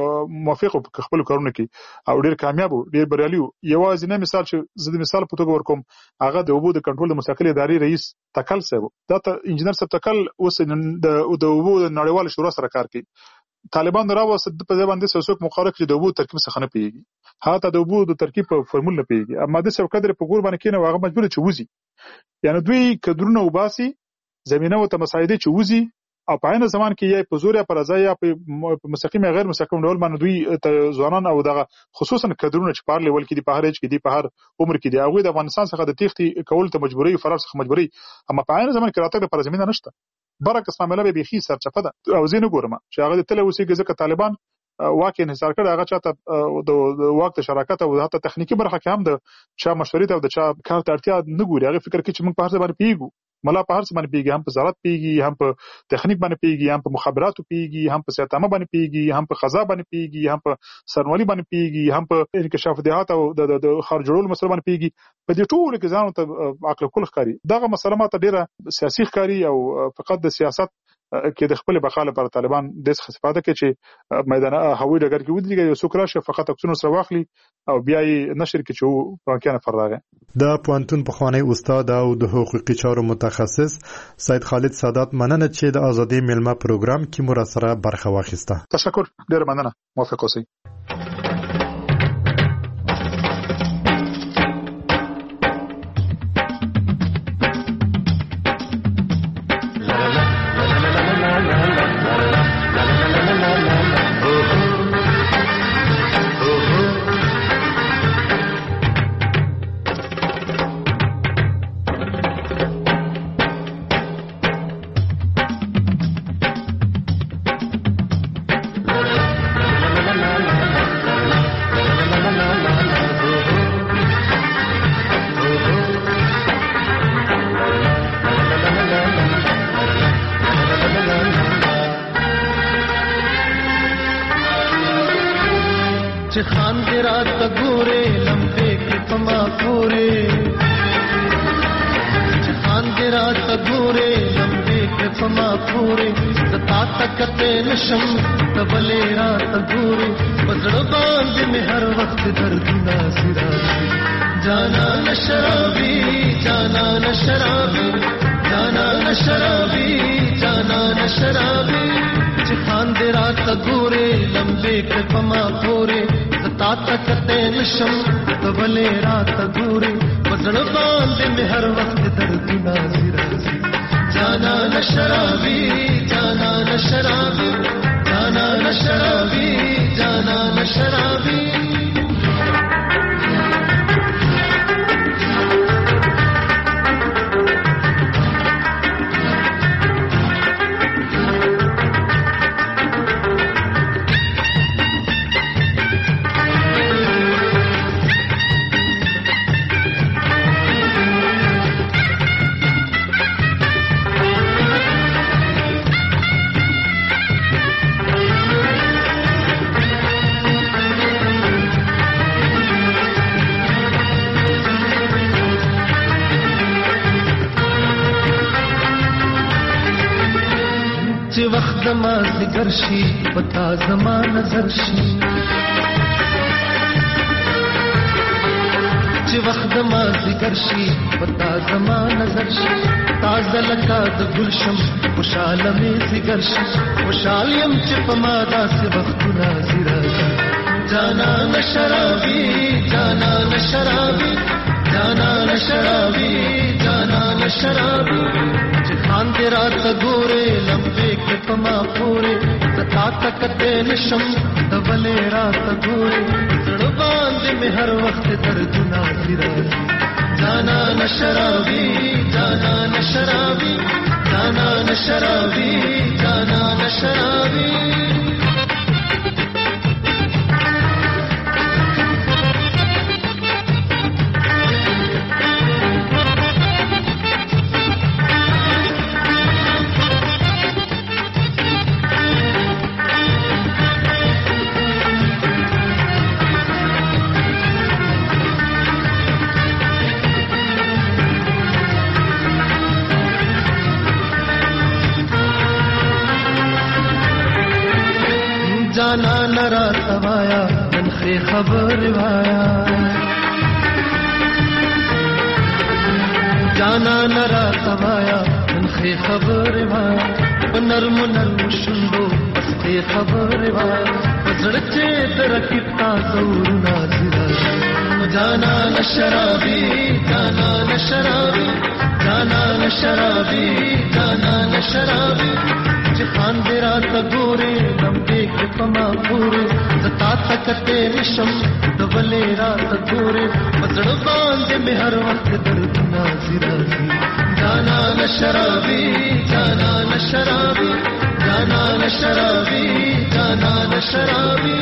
S8: موافق په خپل کارونه کې او ډېر کامیاب ډېر بریالي یوازې نه مثال چې زه د مثال په توګه ورکوم هغه د اوبو د کنټرول د مستقل ادارې رئیس تکل صاحب دا ته انجنیر صاحب تکل اوس د د اوبو د نړیوال شورا سره کار کوي. طالبان راوست په ځای باندې څوک مخالف چې د اوبو ترکیب څخه نه پیږي حتی د اوبو د ترکیب په فرمول نه پیږي اما د څو قدر په ګور باندې کینه هغه مجبور چې وځي یعنی دوی کډرونه وباسي زمينه او تمسایده چې وځي او په عین زمان کې یې په زور یا پر ځای یا په مستقیم غیر مستقیم ډول باندې دوی ځوانان او دغه خصوصا کډرونه چې په لیول کې دي په هر اج کې دي په هر عمر کې دي هغه د افغانستان څخه د تیښتې کول ته مجبوري فرار څخه مجبوري اما په عین زمان کې راتګ پر زمينه نشته برعکس معاملې به بيخي سرچپه ده او زینو ګورم چې هغه د تل اوسېږي ځکه طالبان واکه انحصار کړ هغه چاته د وخت شراکت او حتی تخنیکی برخه کې هم د چا مشورې او د چا کار ته اړتیا نه ګوري هغه فکر کوي چې موږ په هر ځای باندې پیګو ملا په هر څه باندې پیږي هم په زراعت پیږي هم په تخنیک باندې پیږي هم په مخابراتو پیږي هم په سیاستامه باندې پیږي هم په خزا باندې پیږي هم په سرمالي باندې پیږي هم په انکشاف دهات او د خارج جوړول مسله باندې پیږي په دې ټولو کې ځان ته عقل کول ښکاری دغه مسله ماته ډیره سیاسي ښکاری او فقط د سیاست کې د خپل بقا لپاره طالبان د څه استفاده کوي چې میدان هوایي ډګر کې ودرېږي یو څوک راشه فقط عکسونه سره واخلي او بیا یې نشر کې چې فرانکیانه فرراغه.
S6: د پوهنتون پخوانی استاد او د حقوقي چارو متخصص سید خالد سادات مننه چې د ازادي ملما پروګرام کې مو سره برخه واخیسته.
S8: تشکر ډیر مننه موافق اوسئ.
S9: دې راته ګورې لمبې کې پما پورې چې خان دې راته ګورې لمبې کې پما پورې زتا تکته نشم تبلې راته ګورې پزړه باندې مې هر وخت دردونه سراسي جانا نشرابي جانا نشرابي جانا نشرابي جانا نشرابي چې خان دې راته ګورې لمبې کې پما پورې زتا تکته نشم تبلې راته ګورې پزړه باندې مې هر وخت دردونه سراسي جانا نشرابي جانا نشرابي جانا نشرابي جانا نشرابي چې وخت زما ذکر شي پتا زما نظر شي چې وخت زما ذکر شي پتا زما نظر شي تازه لکه د ګلشم خوشاله مې ذکر شي خوشال يم چې په ما داسې وختونه زیرا جانا نشرابي جانا نشرابي جانا نشرابي جانا نشرابي خان دې راته ګورې لمبې کې پما پورې زتا تکته نشم تبلې راته ګورې زړه باندې مې هر وخت دردونه سراسي جانا نشرابي جانا نشرابي جانا نشرابي جانا نشرابي जाना नरा तवाया मनखे खबर वाया जाना नरा तवाया मनखे खबर वाया नरम नरम शुंडो हस्ते खबर वाया पजड़चे तरकिता जौरुना जिरा जाना नशराबी जाना नशराबी जाना नशराबी जाना नशराबी खान दे रात गोरे लंबे के पमा पूरे जता तकते निशम दबले रात गोरे मजड़ बांधे में हर वक्त दर्दना जिराजी जाना नशराबी जाना नशराबी जाना नशराबी जाना नशराबी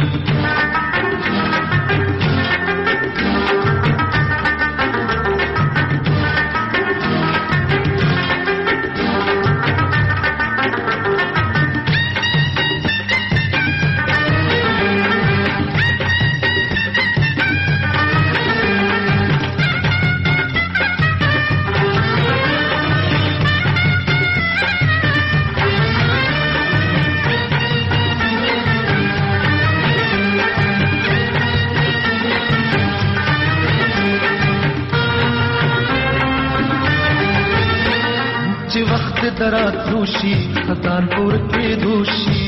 S9: दरात दोषी खतानपुर के दोषी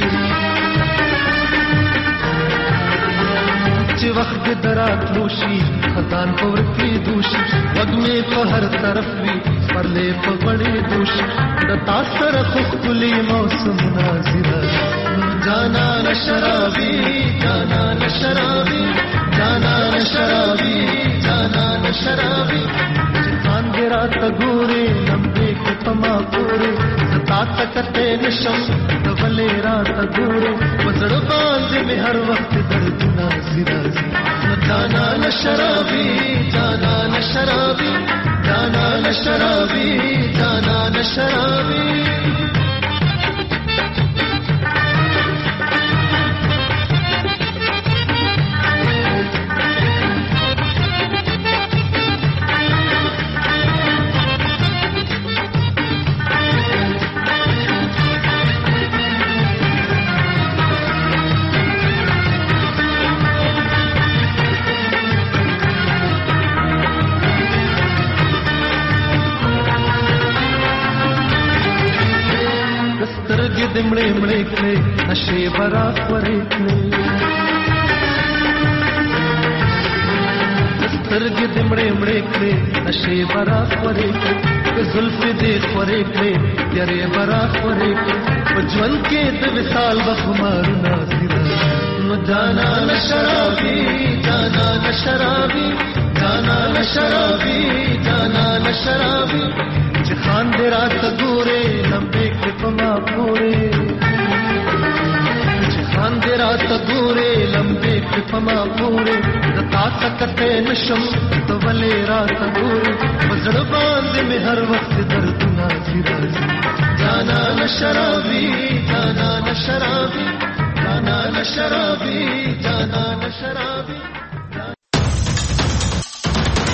S9: वक्त दरात दोषी खतानपुर के दोषी वग में तो हर तरफ भी परले तो बड़े दोषी दतासर खुली मौसम नाजिरा जाना न शराबी जाना न शराबी जाना न शराबी जाना न शराबी खान गिरा तगोरे लंबे के पमा पूरे सता तकते निशम दबले रात गोरे मजड़ बांधे में हर वक्त दर्द नाजिराजी जाना न शराबी जाना न शराबी जाना न शराबी जाना न शराबी دمړې مړې کړې نشې برا خورې کړې سترګې دمړې مړې کړې نشې برا خورې کړې زلفې دې خورې کړې یارې برا خورې کړې په ژوند کې د وصال بخمارونه سره نو جانا نشرابي جانا نشرابي جانا نشرابي جانا نشرابي چې خان دې رات ګورې لمبې کې پما پورې چې خان دې رات ګورې لمبې کې پما پورې د تا تکته نشم تو ولې رات ګورې وزړ باندې مې هر وخت دردونه راځي جانا نشرابي جانا نشرابي جانا نشرابي جانا نشرابي